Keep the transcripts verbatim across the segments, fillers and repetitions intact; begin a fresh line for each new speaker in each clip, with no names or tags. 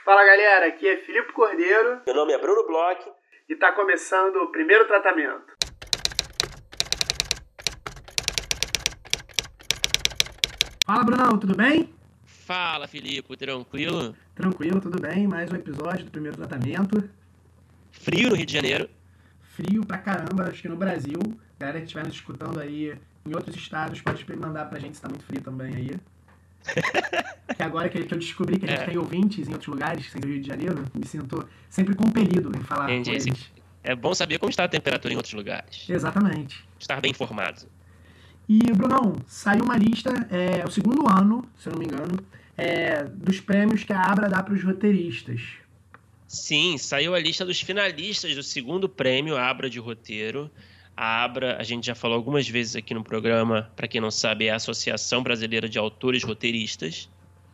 Fala galera, aqui é Filipe Cordeiro.
Meu nome é Bruno Bloch.
E tá começando o primeiro tratamento. Fala Brunão, tudo bem?
Fala Filipe, tranquilo?
Tranquilo, tudo bem, mais um episódio do primeiro tratamento.
Frio no Rio de Janeiro.
Frio pra caramba, acho que no Brasil. Galera que estiver nos escutando aí em outros estados, pode mandar pra gente se tá muito frio também aí. Que agora que eu descobri que a gente é. tem ouvintes em outros lugares, sem o Rio de Janeiro, me sinto sempre compelido em falar
Entendi.
com eles.
É bom saber como está a temperatura em outros lugares.
Exatamente.
Estar bem informado.
E, Brunão, saiu uma lista, é o segundo ano, se eu não me engano, é, dos prêmios que a Abra dá para os roteiristas.
Sim, saiu a lista dos finalistas do segundo prêmio Abra de Roteiro. A Abra, a gente já falou algumas vezes aqui no programa, para quem não sabe, é a Associação Brasileira de Autores Roteiristas.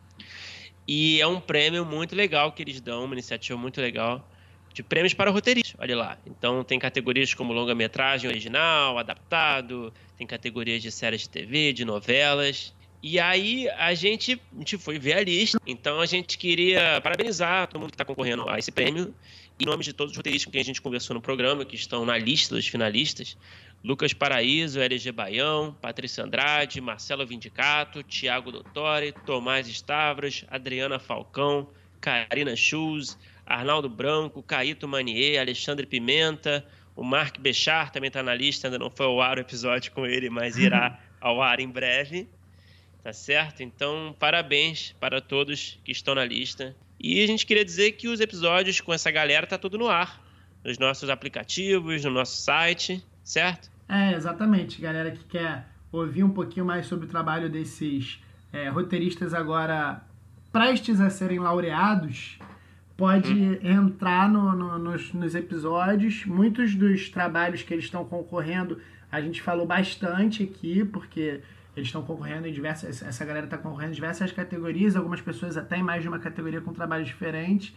E é um prêmio muito legal que eles dão, uma iniciativa muito legal, de prêmios para roteiristas, olha lá. Então tem categorias como longa-metragem original, adaptado, tem categorias de séries de T V, de novelas. E aí a gente, a gente foi ver a lista, então a gente queria parabenizar todo mundo que está concorrendo a esse prêmio, em nome de todos os roteiristas com quem a gente conversou no programa, que estão na lista dos finalistas: Lucas Paraíso, L G Baião, Patrícia Andrade, Marcelo Vindicato, Tiago Dottore, Tomás Stavros, Adriana Falcão, Karina Schulz, Arnaldo Branco, Caíto Manier, Alexandre Pimenta, o Mark Bechar também está na lista, ainda não foi ao ar o episódio com ele, mas irá ao ar em breve, tá certo? Então, parabéns para todos que estão na lista. E a gente queria dizer que os episódios com essa galera tá tudo no ar, nos nossos aplicativos, no nosso site, certo?
É, exatamente. Galera que quer ouvir um pouquinho mais sobre o trabalho desses é, roteiristas agora prestes a serem laureados, pode hum. entrar no, no, nos, nos episódios. Muitos dos trabalhos que eles estão concorrendo, a gente falou bastante aqui, porque eles estão concorrendo em diversas... Essa galera está concorrendo em diversas categorias, algumas pessoas até em mais de uma categoria com trabalhos diferentes.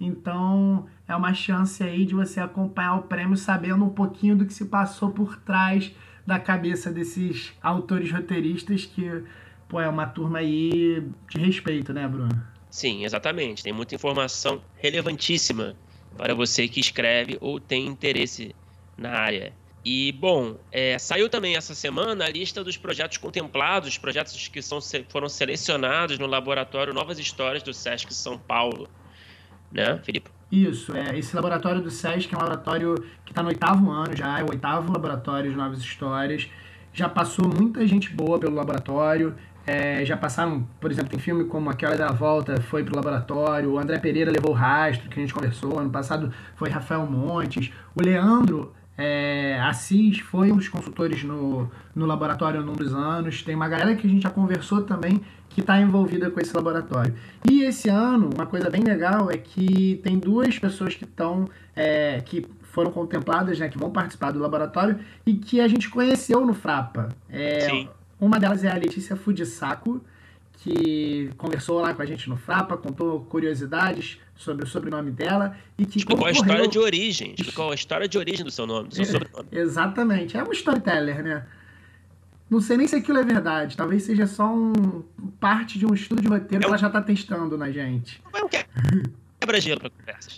Então, é uma chance aí de você acompanhar o prêmio sabendo um pouquinho do que se passou por trás da cabeça desses autores roteiristas, que, pô, é uma turma aí de respeito, né, Bruno?
Sim, exatamente. Tem muita informação relevantíssima para você que escreve ou tem interesse na área. E, bom, é, saiu também essa semana a lista dos projetos contemplados, os projetos que são, foram selecionados no laboratório Novas Histórias do Sesc São Paulo. Né, Filipe?
Isso, é, esse laboratório do Sesc é um laboratório que está no oitavo ano já, é o oitavo laboratório de Novas Histórias. Já passou muita gente boa pelo laboratório. É, já passaram, por exemplo, tem filme como Aquela da Volta, foi pro laboratório, o André Pereira levou o rastro, que a gente conversou, ano passado foi Rafael Montes, o Leandro é, Assis foi um dos consultores no, no laboratório num dos anos, tem uma galera que a gente já conversou também que está envolvida com esse laboratório. E esse ano, uma coisa bem legal é que tem duas pessoas que estão, é, que foram contempladas, né, que vão participar do laboratório e que a gente conheceu no Frapa. É,
Sim.
Uma delas é a Letícia Fujisako, que conversou lá com a gente no Frapa, contou curiosidades sobre o sobrenome dela e que
explicou
concorreu...
a história de origem, explicou a história de origem do seu nome, do seu sobrenome.
É, exatamente, é um storyteller, né? Não sei nem se aquilo é verdade, talvez seja só um parte de um estudo de roteiro é que ela já tá testando na gente.
Não quer. Quebra-gelo para conversas.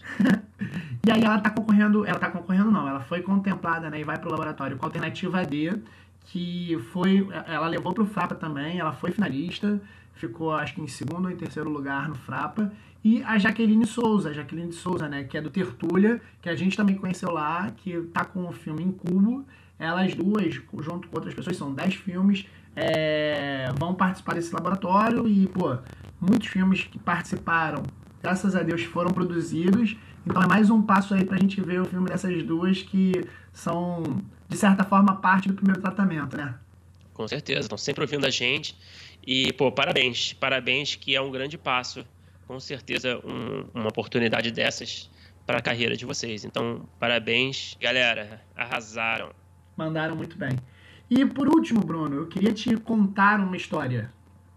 E aí ela tá concorrendo, ela tá concorrendo não, ela foi contemplada, né, e vai pro laboratório com a Alternativa D, que foi, ela levou pro Frapa também, ela foi finalista, ficou acho que em segundo ou em terceiro lugar no Frapa, e a Jaqueline Souza, a Jaqueline Souza, né, que é do Tertúlia, que a gente também conheceu lá, que tá com o filme Incubo. Elas duas, junto com outras pessoas, são dez filmes, é, vão participar desse laboratório e, pô, muitos filmes que participaram, graças a Deus, foram produzidos. Então é mais um passo aí pra gente ver o filme dessas duas que são, de certa forma, parte do primeiro tratamento, né?
Com certeza, estão sempre ouvindo a gente. E, pô, parabéns. Parabéns, que é um grande passo. Com certeza, um, uma oportunidade dessas para a carreira de vocês. Então, parabéns. Galera, arrasaram.
Mandaram muito bem. E, por último, Bruno, eu queria te contar uma história.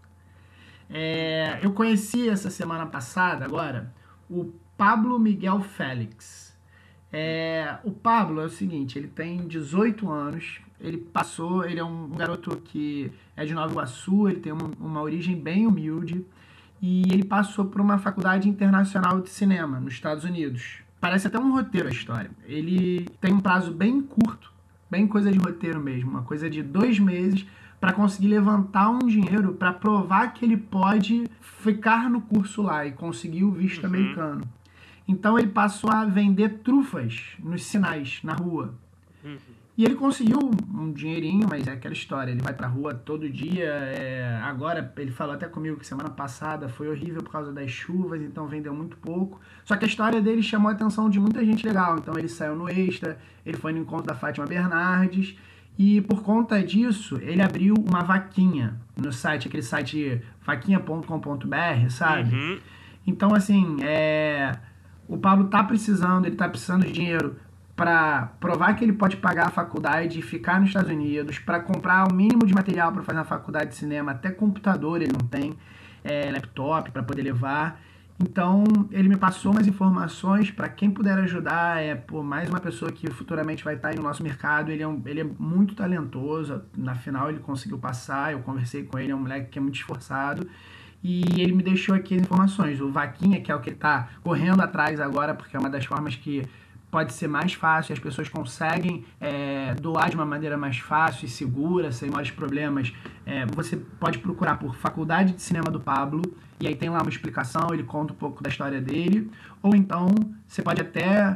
É, eu conheci essa semana passada, agora, o Pablo Miguel Félix. É, o Pablo é o seguinte, ele tem dezoito anos, ele passou, ele é um, um garoto que é de Nova Iguaçu, ele tem uma, uma origem bem humilde, e ele passou por uma faculdade internacional de cinema nos Estados Unidos. Parece até um roteiro a história. Ele tem um prazo bem curto, bem coisa de roteiro mesmo, uma coisa de dois meses para conseguir levantar um dinheiro para provar que ele pode ficar no curso lá e conseguir o visto uhum. americano. Então ele passou a vender trufas nos sinais, na rua. Uhum. E ele conseguiu um dinheirinho, mas é aquela história, ele vai pra rua todo dia, é... agora ele falou até comigo que semana passada foi horrível por causa das chuvas, então vendeu muito pouco. Só que a história dele chamou a atenção de muita gente legal, então ele saiu no Extra, ele foi no encontro da Fátima Bernardes, e por conta disso, ele abriu uma vaquinha no site, aquele site vaquinha ponto com ponto b r, sabe? Uhum. Então, assim, é... o Pablo tá precisando, ele tá precisando de dinheiro para provar que ele pode pagar a faculdade e ficar nos Estados Unidos, para comprar o mínimo de material para fazer a faculdade de cinema, até computador ele não tem, é, laptop para poder levar. Então, ele me passou umas informações para quem puder ajudar, é pô, mais uma pessoa que futuramente vai estar aí no nosso mercado. Ele é, um, ele é muito talentoso, na final ele conseguiu passar, eu conversei com ele, é um moleque que é muito esforçado. E ele me deixou aqui as informações. O Vaquinha, que é o que ele está correndo atrás agora, porque é uma das formas que pode ser mais fácil, as pessoas conseguem é, doar de uma maneira mais fácil e segura, sem maiores problemas. É, você pode procurar por Faculdade de Cinema do Pablo, e aí tem lá uma explicação, ele conta um pouco da história dele, ou então você pode até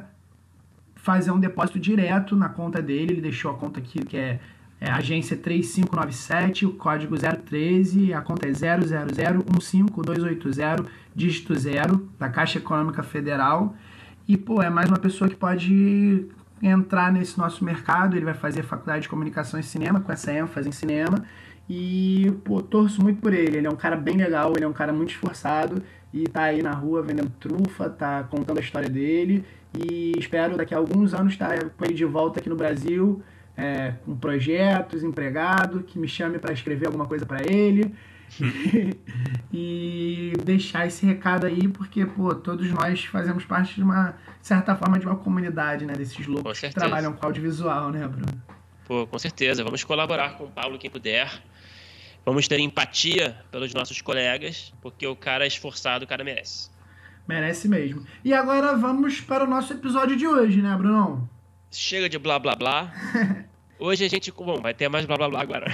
fazer um depósito direto na conta dele, ele deixou a conta aqui, que é, é agência três cinco nove sete, o código zero treze, a conta é zero zero zero um cinco dois oito zero, dígito zero, da Caixa Econômica Federal. E, pô, é mais uma pessoa que pode entrar nesse nosso mercado. Ele vai fazer faculdade de comunicação e cinema, com essa ênfase em cinema. E, pô, torço muito por ele. Ele é um cara bem legal, ele é um cara muito esforçado. E tá aí na rua vendendo trufa, tá contando a história dele. E espero daqui a alguns anos estar com ele de volta aqui no Brasil, é, com projetos, empregado, que me chame para escrever alguma coisa para ele. E deixar esse recado aí, porque, pô, todos nós fazemos parte de uma, de certa forma, de uma comunidade, né, desses loucos que trabalham com audiovisual, né, Bruno?
Pô, com certeza. Vamos colaborar com o Pablo quem puder. Vamos ter empatia pelos nossos colegas, porque o cara é esforçado, o cara merece.
Merece mesmo. E agora vamos para o nosso episódio de hoje, né, Brunão?
Chega de blá blá blá. Hoje a gente... Bom, vai ter mais blá blá blá agora.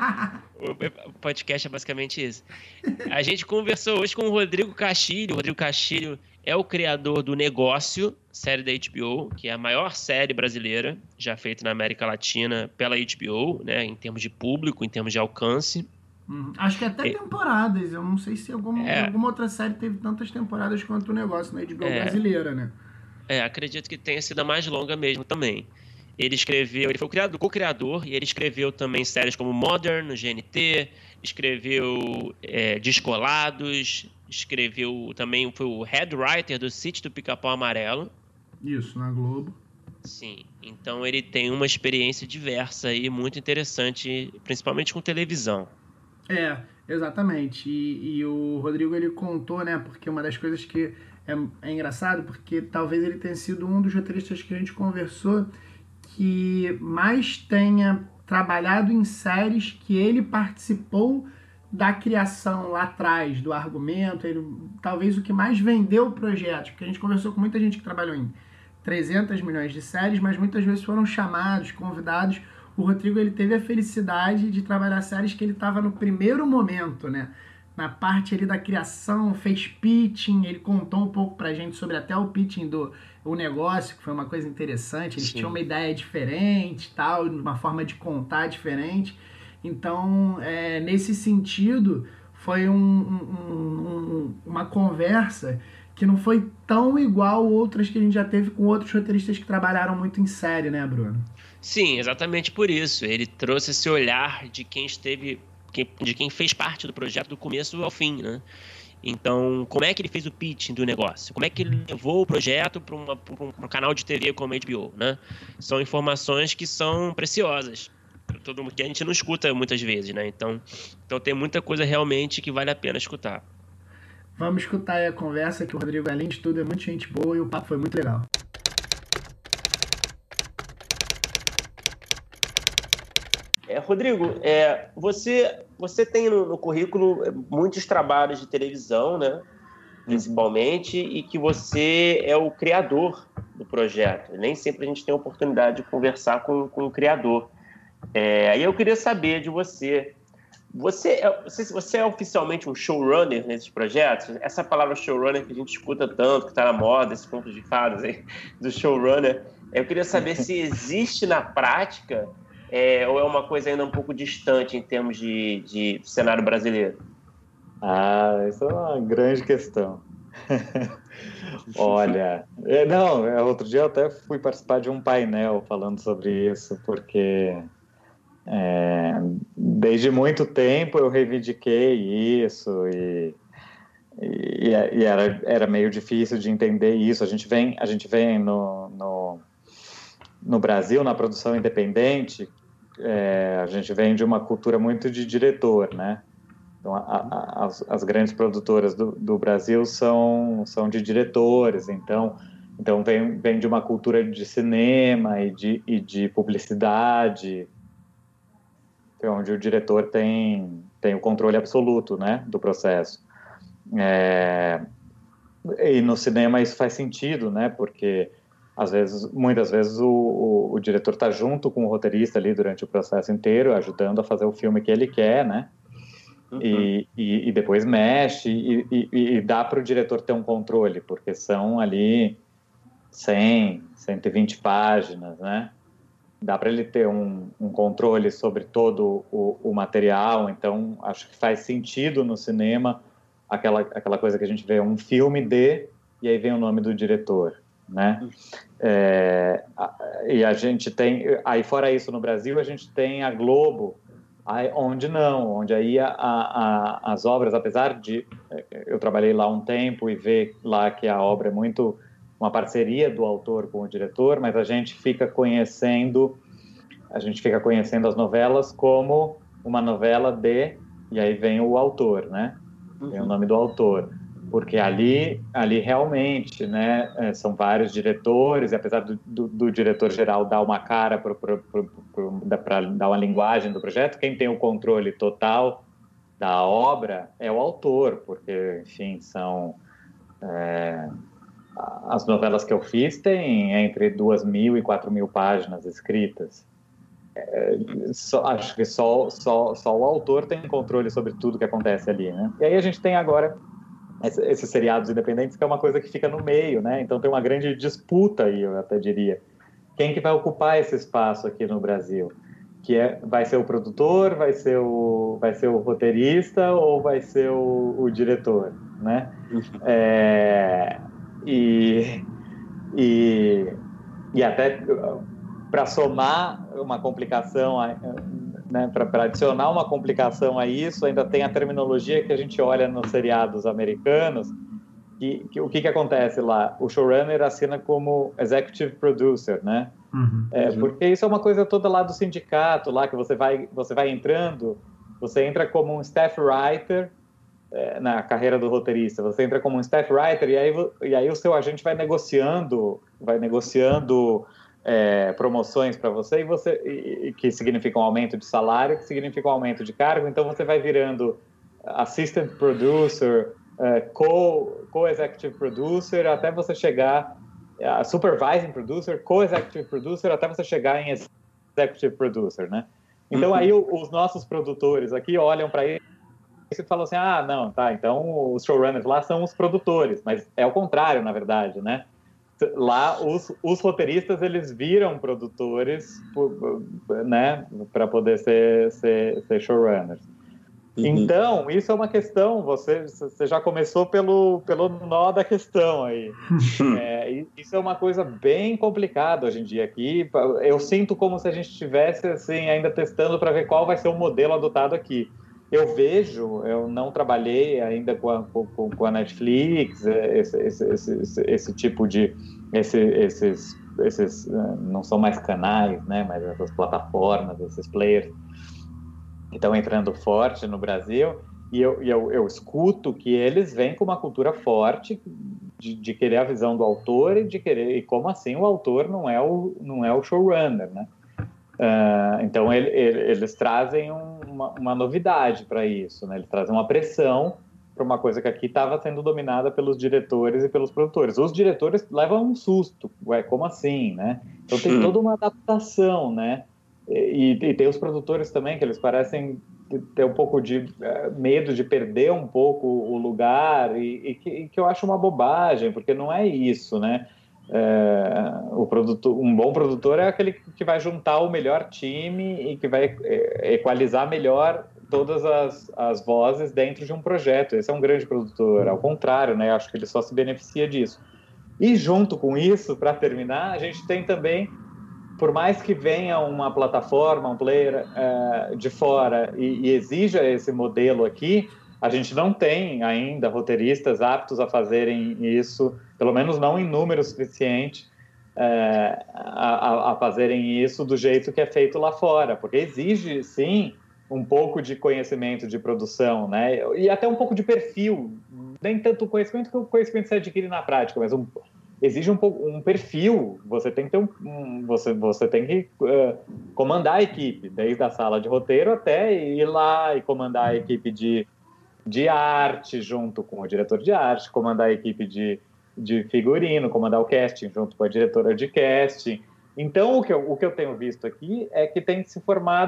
O podcast é basicamente isso. A gente conversou hoje com o Rodrigo Castilho. O Rodrigo Castilho é o criador do Negócio, série da H B O, que é a maior série brasileira já feita na América Latina pela H B O, né, em termos de público, em termos de alcance.
Hum, acho que até é, temporadas. Eu não sei se alguma, é, alguma outra série teve tantas temporadas quanto o Negócio na H B O é, brasileira, né?
É, acredito que tenha sido a mais longa mesmo também. Ele escreveu, ele foi o criador, co-criador, e ele escreveu também séries como Modern, no G N T, escreveu é, Descolados, escreveu também, foi o head writer do Sítio do Pica-Pau Amarelo.
Isso, na Globo.
Sim, então ele tem uma experiência diversa e muito interessante, principalmente com televisão.
É, exatamente. E, e o Rodrigo, ele contou, né, porque uma das coisas que é, é engraçado, porque talvez ele tenha sido um dos roteiristas que a gente conversou que mais tenha trabalhado em séries que ele participou da criação lá atrás, do argumento, ele, talvez o que mais vendeu o projeto, porque a gente conversou com muita gente que trabalhou em trezentos milhões de séries, mas muitas vezes foram chamados, convidados. O Rodrigo, ele teve a felicidade de trabalhar séries que ele estava no primeiro momento, né? Na parte ali da criação, fez pitching, ele contou um pouco pra gente sobre até o pitching do o negócio, que foi uma coisa interessante, eles Sim. tinham uma ideia diferente, tal, uma forma de contar diferente. Então, é, nesse sentido, foi um, um, um, uma conversa que não foi tão igual outras que a gente já teve com outros roteiristas que trabalharam muito em série, né, Bruno?
Sim, exatamente por isso. Ele trouxe esse olhar de quem esteve... de quem fez parte do projeto do começo ao fim, né? Então, como é que ele fez o pitching do negócio? Como é que ele levou o projeto para um canal de T V como a H B O, né? São informações que são preciosas, todo mundo, que a gente não escuta muitas vezes, né? Então, então tem muita coisa realmente que vale a pena escutar.
Vamos escutar aí a conversa, que o Rodrigo, além de tudo, é muito gente boa e o papo foi muito legal.
É, Rodrigo, é, você, você tem no, no currículo muitos trabalhos de televisão, né? Principalmente, uhum. E que você é o criador do projeto. Nem sempre a gente tem a oportunidade de conversar com, com o criador. É, aí eu queria saber de você, você é, você, você é oficialmente um showrunner nesses projetos? Essa palavra showrunner que a gente escuta tanto, que está na moda, esse conto de fadas aí, do showrunner, eu queria saber se existe na prática, é, ou é uma coisa ainda um pouco distante em termos de, de cenário brasileiro?
Ah, isso é uma grande questão. Olha, não, outro dia eu até fui participar de um painel falando sobre isso, porque é, desde muito tempo eu reivindiquei isso e, e, e era, era meio difícil de entender isso. A gente vem, a gente vem no, no, no Brasil, na produção independente, é, a gente vem de uma cultura muito de diretor, né? Então, a, a, as, as grandes produtoras do, do Brasil são, são de diretores, então, então vem, vem de uma cultura de cinema e de, e de publicidade, onde o diretor tem, tem o controle absoluto, né, do processo. É, e no cinema isso faz sentido, né, porque às vezes, muitas vezes o, o, o diretor está junto com o roteirista ali durante o processo inteiro, ajudando a fazer o filme que ele quer, né? Uhum. E, e, e depois mexe e, e, e dá para o diretor ter um controle, porque são ali cem, cento e vinte páginas, né? Dá para ele ter um, um controle sobre todo o, o material, então acho que faz sentido no cinema aquela, aquela coisa que a gente vê, um filme de, e aí vem o nome do diretor, né? É, e a gente tem, aí fora isso no Brasil, a gente tem a Globo, aí, onde não, onde aí a, a, as obras, apesar de eu trabalhei lá um tempo e ver lá que a obra é muito uma parceria do autor com o diretor, mas a gente fica conhecendo a gente fica conhecendo as novelas como uma novela de, e aí vem o autor, né? Vem o nome do autor, porque ali, ali realmente, né, são vários diretores, e apesar do, do, do diretor geral dar uma cara para dar uma linguagem do projeto, quem tem o controle total da obra é o autor, porque, enfim, são... É, as novelas que eu fiz têm entre duas mil e quatro mil páginas escritas. É, só, acho que só, só, só o autor tem controle sobre tudo que acontece ali, né? E aí a gente tem agora esse, esses seriados independentes, que é uma coisa que fica no meio, né? Então tem uma grande disputa aí, eu até diria. Quem que vai ocupar esse espaço aqui no Brasil? Que é, vai ser o produtor, vai ser o, vai ser o roteirista ou vai ser o, o diretor, né? É, e, e, e até para somar uma complicação, né, para adicionar uma complicação a isso, ainda tem a terminologia que a gente olha nos seriados americanos, que, que o que, que acontece lá? O showrunner assina como executive producer, né? Uhum, é, uhum. Porque isso é uma coisa toda lá do sindicato, lá que você vai, você vai entrando, você entra como um staff writer, é, na carreira do roteirista, você entra como um staff writer e aí, e aí o seu agente vai negociando, vai negociando é, promoções para você, e você e, que significa um aumento de salário, que significa um aumento de cargo, então você vai virando assistant producer, é, co, co-executive producer, até você chegar a supervising producer, co-executive producer, até você chegar em executive producer, né? Então uhum. aí o, os nossos produtores aqui olham para ele e falam assim, ah, não, tá, então os showrunners lá são os produtores, mas é o contrário, na verdade, né? Lá, os, os roteiristas, eles viram produtores, né, para poder ser, ser, ser showrunners. Uhum. Então, isso é uma questão, você, você já começou pelo, pelo nó da questão aí. É, isso é uma coisa bem complicada hoje em dia aqui. Eu sinto como se a gente estivesse assim, ainda testando para ver qual vai ser o modelo adotado aqui. Eu vejo, eu não trabalhei ainda com a, com, com a Netflix, esse, esse, esse, esse tipo de... Esse, esses, esses não são mais canais, né, mas essas plataformas, esses players que estão entrando forte no Brasil, e eu, eu, eu escuto que eles vêm com uma cultura forte de, de querer a visão do autor e de querer... E como assim o autor não é o, não é o showrunner, né? Uh, então ele, ele, eles trazem um, uma, uma novidade para isso, né? Eles trazem uma pressão para uma coisa que aqui estava sendo dominada pelos diretores e pelos produtores. Os diretores levam um susto, ué, como assim, né? Então tem toda uma adaptação, né? E, e tem os produtores também, que eles parecem ter um pouco de uh, medo de perder um pouco o lugar, e, e, que, e que eu acho uma bobagem, porque não é isso, né? É, o produtor, um bom produtor é aquele que vai juntar o melhor time e que vai equalizar melhor todas as, as vozes dentro de um projeto. Esse é um grande produtor. Ao contrário, né? Acho que ele só se beneficia disso. E junto com isso, para terminar, a gente tem também, por mais que venha uma plataforma, um player é, de fora e, e exija esse modelo aqui, a gente não tem ainda roteiristas aptos a fazerem isso, pelo menos não em número suficiente, é, a, a fazerem isso do jeito que é feito lá fora, porque exige, sim, um pouco de conhecimento de produção, né? E até um pouco de perfil, nem tanto conhecimento que o conhecimento se adquire na prática, mas um, exige um, pouco, um perfil, você tem que ter um, um você, você tem que uh, comandar a equipe, desde a sala de roteiro até ir lá e comandar a equipe de de arte junto com o diretor de arte, comandar a equipe de, de figurino, comandar o casting junto com a diretora de casting. Então, o que, eu, o que eu tenho visto aqui é que tem se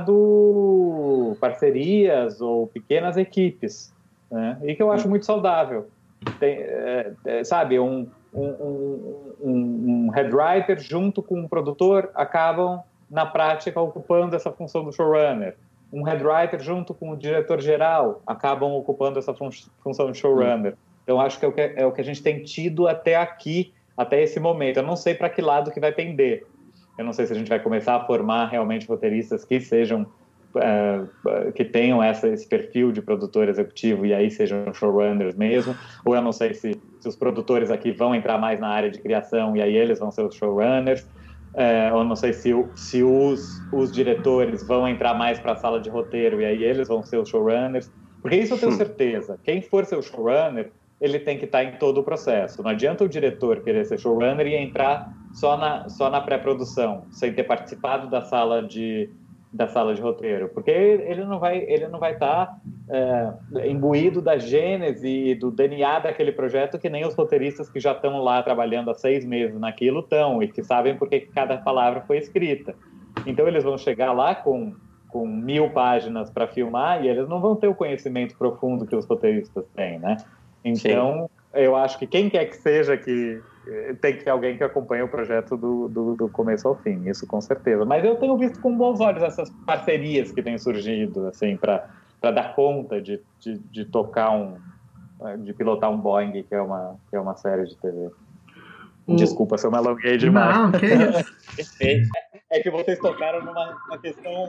formado parcerias ou pequenas equipes, né? E que eu acho muito saudável. Tem, é, é, sabe, um, um, um, um head writer junto com um produtor acabam, na prática, ocupando essa função do showrunner. Um head writer junto com o diretor-geral acabam ocupando essa fun função de showrunner. Então, acho que é o que, é o que a gente tem tido até aqui, até esse momento. Eu não sei para que lado que vai tender. Eu não sei se a gente vai começar a formar realmente roteiristas que sejam, uh, que tenham essa, esse perfil de produtor executivo e aí sejam showrunners mesmo, ou eu não sei se, se os produtores aqui vão entrar mais na área de criação e aí eles vão ser os showrunners. É, eu não sei se, se os, os diretores vão entrar mais para a sala de roteiro e aí eles vão ser os showrunners, porque isso eu tenho certeza, quem for ser o showrunner, ele tem que estar em todo o processo. Não adianta o diretor querer ser showrunner e entrar só na, só na pré-produção, sem ter participado da sala de, da sala de roteiro, porque ele não vai ele não vai estar é, imbuído da gênese e do D N A daquele projeto que nem os roteiristas que já estão lá trabalhando há seis meses naquilo estão e que sabem por que cada palavra foi escrita. Então eles vão chegar lá com, com mil páginas para filmar e eles não vão ter o conhecimento profundo que os roteiristas têm, né? Então, sim, eu acho que quem quer que seja que tem que ter alguém que acompanhe o projeto do, do, do começo ao fim, isso com certeza. Mas eu tenho visto com bons olhos essas parcerias que têm surgido, assim, para dar conta de, de, de tocar um, de pilotar um Boeing, que é uma, que é uma série de T V. O... Desculpa se eu me alonguei demais.
Não, que isso.
Perfeito. É que vocês tocaram numa, numa questão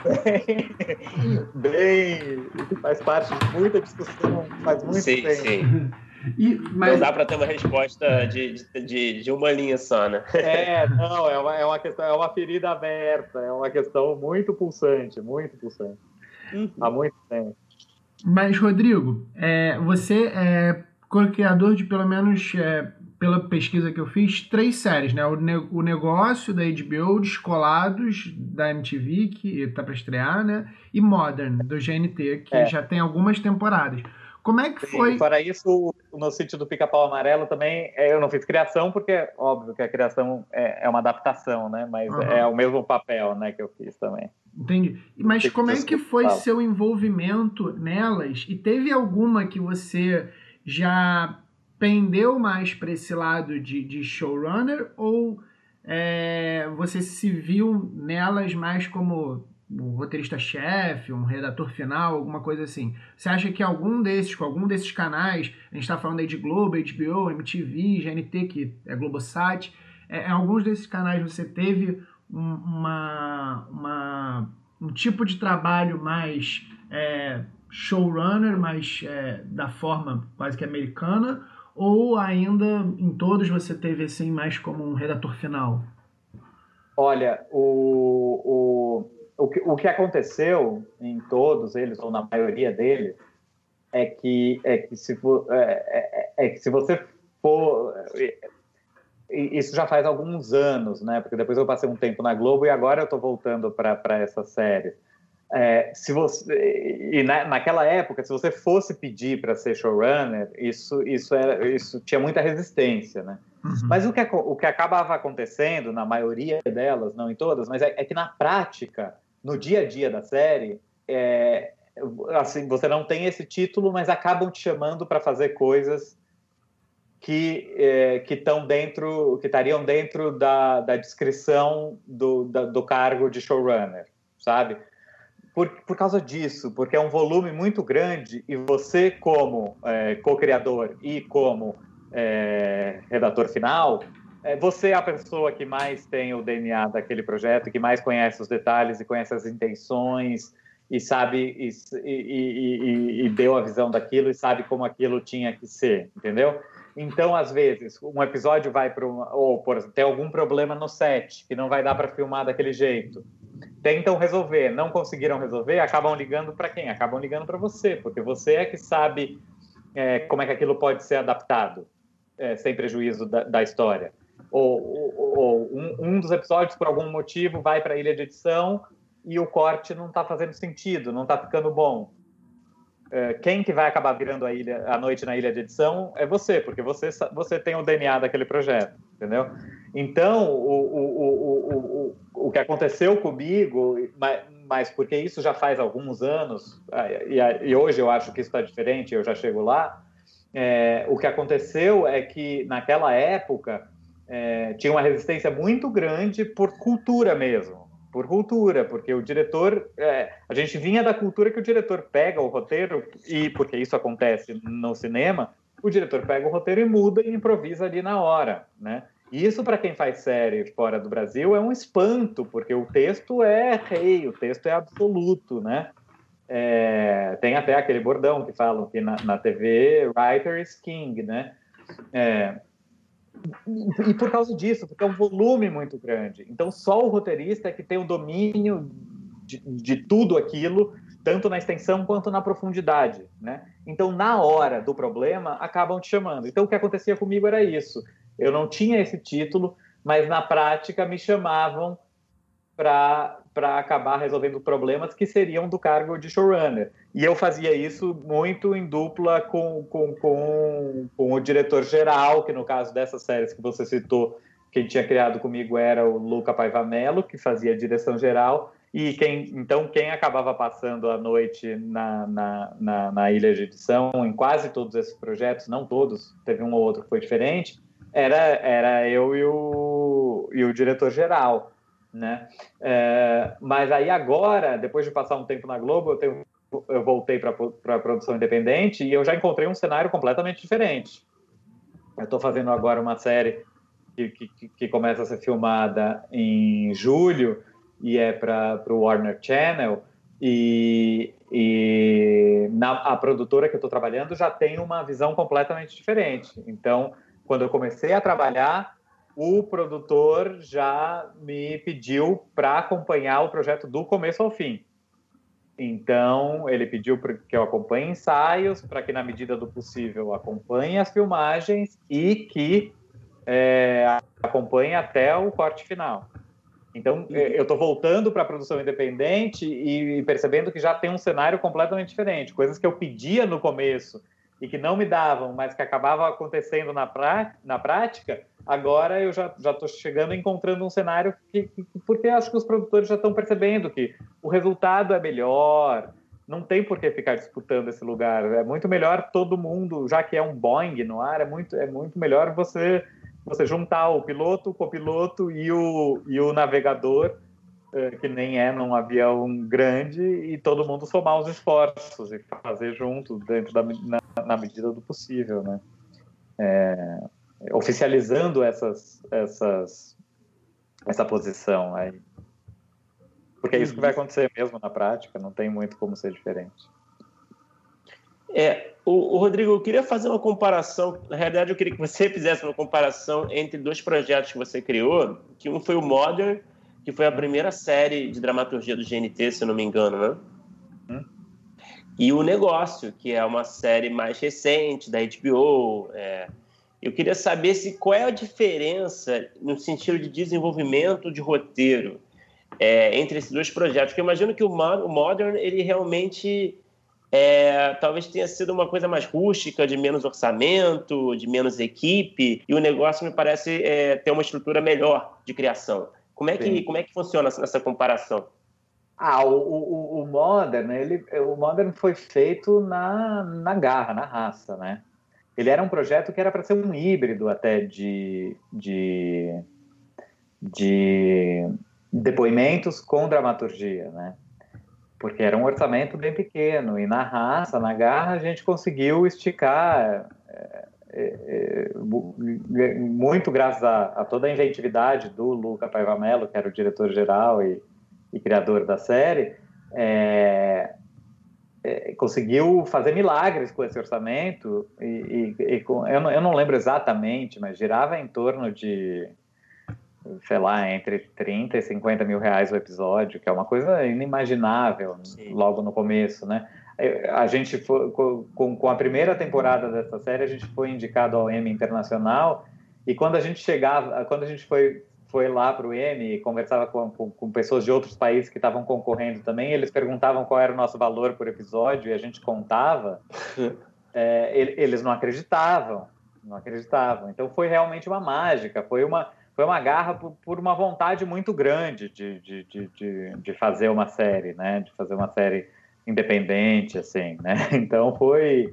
bem, bem, que faz parte de muita discussão, faz muito
sim,
tempo.
Sim. E, mas... Não dá para ter uma resposta de, de, de uma linha só, né?
É, não, é uma, é uma questão, é uma ferida aberta, é uma questão muito pulsante, muito pulsante. Uhum. Há muito tempo.
Mas, Rodrigo, é, você é co-criador de, pelo menos, é, pela pesquisa que eu fiz, três séries, né? O, ne o Negócio, da H B O, Descolados, da M T V, que tá para estrear, né? E Modern, do G N T, que é. já tem algumas temporadas. Como é que foi?
E, fora isso, no Sítio do Pica-Pau Amarelo também, eu não fiz criação, porque óbvio que a criação é, é uma adaptação, né? Mas uhum. é o mesmo papel, né, que eu fiz também.
Entendi. Mas como é que foi seu envolvimento nelas? E teve alguma que você já pendeu mais para esse lado de, de showrunner? Ou é, você se viu nelas mais como um roteirista-chefe, um redator final, alguma coisa assim? Você acha que algum desses, com algum desses canais, a gente está falando aí de Globo, H B O, M T V, G N T, que é Globosat, é, em alguns desses canais você teve um, uma, uma, um tipo de trabalho mais é, showrunner, mais é, da forma quase que americana, ou ainda em todos você teve assim mais como um redator final?
Olha, o... o... O que, o que aconteceu em todos eles, ou na maioria deles, é que, é que, se, for, é, é, é que se você for... isso já faz alguns anos, né? Porque depois eu passei um tempo na Globo e agora eu estou voltando para essa série. É, se você, e na, naquela época, se você fosse pedir para ser showrunner, isso, isso, era, isso tinha muita resistência, né? Uhum. Mas o que, o que acabava acontecendo, na maioria delas, não em todas, mas é, é que na prática, no dia a dia da série, é, assim, você não tem esse título, mas acabam te chamando para fazer coisas que é, que estão dentro, que estariam dentro da, da descrição do, da, do cargo de showrunner, sabe? Por, por causa disso, porque é um volume muito grande e você, como é, co-criador e como é, redator final, é, você é a pessoa que mais tem o D N A daquele projeto, que mais conhece os detalhes e conhece as intenções e sabe e, e, e, e deu a visão daquilo e sabe como aquilo tinha que ser, entendeu? Então, às vezes, um episódio vai para um, ou por exemplo, tem algum problema no set que não vai dar para filmar daquele jeito. Tentam resolver, não conseguiram resolver, acabam ligando para quem? Acabam ligando para você, porque você é que sabe é, como é que aquilo pode ser adaptado, é, sem prejuízo da, da história. Ou, ou, ou um, um dos episódios, por algum motivo, vai para a ilha de edição e o corte não está fazendo sentido, não está ficando bom. É, quem que vai acabar virando a, ilha, a noite na ilha de edição é você, porque você, você tem o D N A daquele projeto, entendeu? Então, o, o, o, o, o que aconteceu comigo, mas, mas porque isso já faz alguns anos, e, e hoje eu acho que isso está diferente, eu já chego lá, é, o que aconteceu é que, naquela época, é, tinha uma resistência muito grande por cultura mesmo, por cultura, porque o diretor, é, a gente vinha da cultura que o diretor pega o roteiro, e porque isso acontece no cinema, o diretor pega o roteiro e muda e improvisa ali na hora, né? E isso, para quem faz série fora do Brasil, é um espanto, porque o texto é rei, o texto é absoluto, né? É, tem até aquele bordão que falam que na, na T V, writer is king, né? É, e, e por causa disso, porque é um volume muito grande. Então, só o roteirista é que tem o domínio de, de tudo aquilo, tanto na extensão quanto na profundidade, né? Então, na hora do problema, acabam te chamando. Então, o que acontecia comigo era isso. Eu não tinha esse título, mas na prática me chamavam para acabar resolvendo problemas que seriam do cargo de showrunner. E eu fazia isso muito em dupla com, com, com, com o diretor-geral, que no caso dessas séries que você citou, quem tinha criado comigo era o Luca Paiva Mello, que fazia a direção geral, e quem, então quem acabava passando a noite na, na, na, na ilha de edição, em quase todos esses projetos, não todos, teve um ou outro que foi diferente, era, era eu e o, e o diretor-geral, né? É, mas aí agora, depois de passar um tempo na Globo, eu, tenho, eu voltei para a produção independente e eu já encontrei um cenário completamente diferente. Eu estou fazendo agora uma série que, que, que começa a ser filmada em julho e é para o Warner Channel, e, e na, a produtora que eu estou trabalhando já tem uma visão completamente diferente. Então, quando eu comecei a trabalhar, o produtor já me pediu para acompanhar o projeto do começo ao fim. Então, ele pediu que eu acompanhe ensaios, para que, na medida do possível, acompanhe as filmagens e que é, acompanhe até o corte final. Então, eu estou voltando para a produção independente e percebendo que já tem um cenário completamente diferente. Coisas que eu pedia no começo e que não me davam, mas que acabavam acontecendo na, pra, na prática, agora eu já estou chegando e encontrando um cenário que, que, porque acho que os produtores já estão percebendo que o resultado é melhor, não tem por que ficar disputando esse lugar, é muito melhor todo mundo, já que é um Boeing no ar, é muito, é muito melhor você, você juntar o piloto, o copiloto e o, e o navegador, que nem é num avião grande, e todo mundo somar os esforços e fazer junto, dentro da, na, na medida do possível, né? É, oficializando essas, essas, essa posição aí. Porque é isso que vai acontecer mesmo na prática, não tem muito como ser diferente.
É, o, o Rodrigo, eu queria fazer uma comparação, na realidade eu queria que você fizesse uma comparação entre dois projetos que você criou, que um foi o Modern, que foi a primeira série de dramaturgia do G N T, se eu não me engano, né? Hum. E o Negócio, que é uma série mais recente da H B O, é, Eu queria saber se, qual é a diferença no sentido de desenvolvimento de roteiro é, entre esses dois projetos. Porque eu imagino que o Modern, ele realmente é, talvez tenha sido uma coisa mais rústica, de menos orçamento, de menos equipe, e o negócio me parece é, ter uma estrutura melhor de criação. Como é que, como é que funciona essa comparação?
Ah, o, o, o Modern, ele, o Modern foi feito na, na garra, na raça, né? Ele era um projeto que era para ser um híbrido até de, de, de depoimentos com dramaturgia, né? Porque era um orçamento bem pequeno, e na raça, na garra, a gente conseguiu esticar, é, é, é, muito graças a, a toda a inventividade do Luca Paiva Mello, que era o diretor-geral e, e criador da série, é, é, conseguiu fazer milagres com esse orçamento, e, e, e com, eu, não, eu não lembro exatamente, mas girava em torno de, sei lá, entre trinta e cinquenta mil reais o episódio, que é uma coisa inimaginável. Sim. Logo no começo, né? A gente foi, com, com a primeira temporada dessa série, a gente foi indicado ao Emmy Internacional, e quando a gente chegava, quando a gente foi, foi lá para o Emmy e conversava com, com, com pessoas de outros países que estavam concorrendo também, eles perguntavam qual era o nosso valor por episódio, e a gente contava, é, eles não acreditavam, não acreditavam. Então foi realmente uma mágica, foi uma Foi uma garra por, por uma vontade muito grande de, de, de, de, de fazer uma série, né? De fazer uma série independente, assim, né? Então foi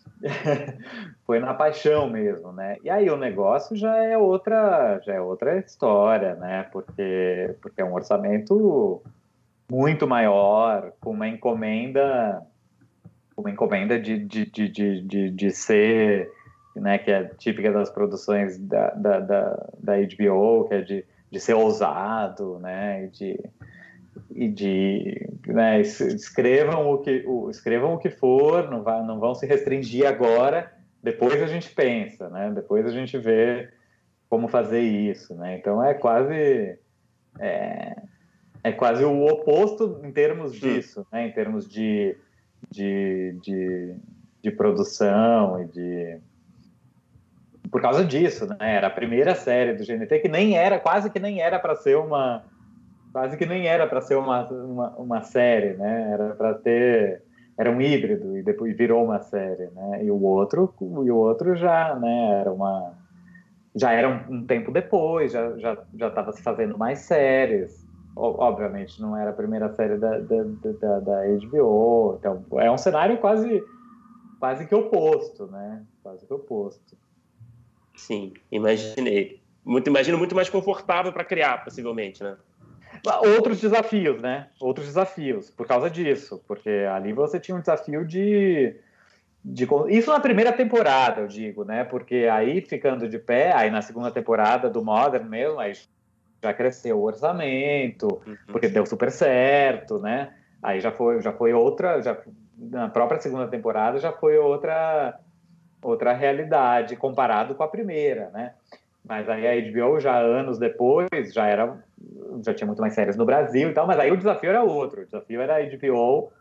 foi na paixão mesmo, né? E aí o negócio já é outra já é outra história, né? Porque porque é um orçamento muito maior, com uma encomenda uma encomenda de, de, de, de, de, de ser, né, que é típica das produções da, da, da, da H B O, que é de, de ser ousado, né, e de, e de né, escrevam o que, o, escrevam o que for, não, vai, não vão se restringir agora, depois a gente pensa, né, depois a gente vê como fazer isso, né, então é quase é, é quase o oposto em termos disso, né, em termos de, de, de, de produção e de por causa disso, né? Era a primeira série do G N T que nem era, quase que nem era para ser uma, quase que nem era para ser uma, uma, uma série, né? Era para ter, era um híbrido e depois virou uma série, né? E o outro, e o outro já, né? Era uma, já era um, um tempo depois, já já já estava se fazendo mais séries. Obviamente não era a primeira série da da, da, da H B O, então é um cenário quase quase que oposto, né? Quase que oposto.
Sim, imaginei. Muito, imagino muito mais confortável para criar, possivelmente, né?
Outros desafios, né? Outros desafios, por causa disso. Porque ali você tinha um desafio de, de... Isso na primeira temporada, eu digo, né? Porque aí, ficando de pé, aí na segunda temporada do Modern mesmo, aí já cresceu o orçamento, uhum. Porque deu super certo, né? Aí já foi, já foi outra... Já, na própria segunda temporada já foi outra... outra realidade comparado com a primeira, né? Mas aí a H B O já anos depois já era já tinha muito mais séries no Brasil e tal, mas aí o desafio era outro, o desafio era a H B O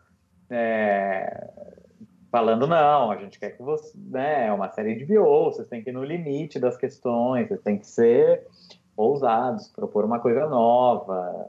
é, falando não, a gente quer que você, né, é uma série H B O, vocês têm que ir no limite das questões, vocês têm que ser ousados, propor uma coisa nova,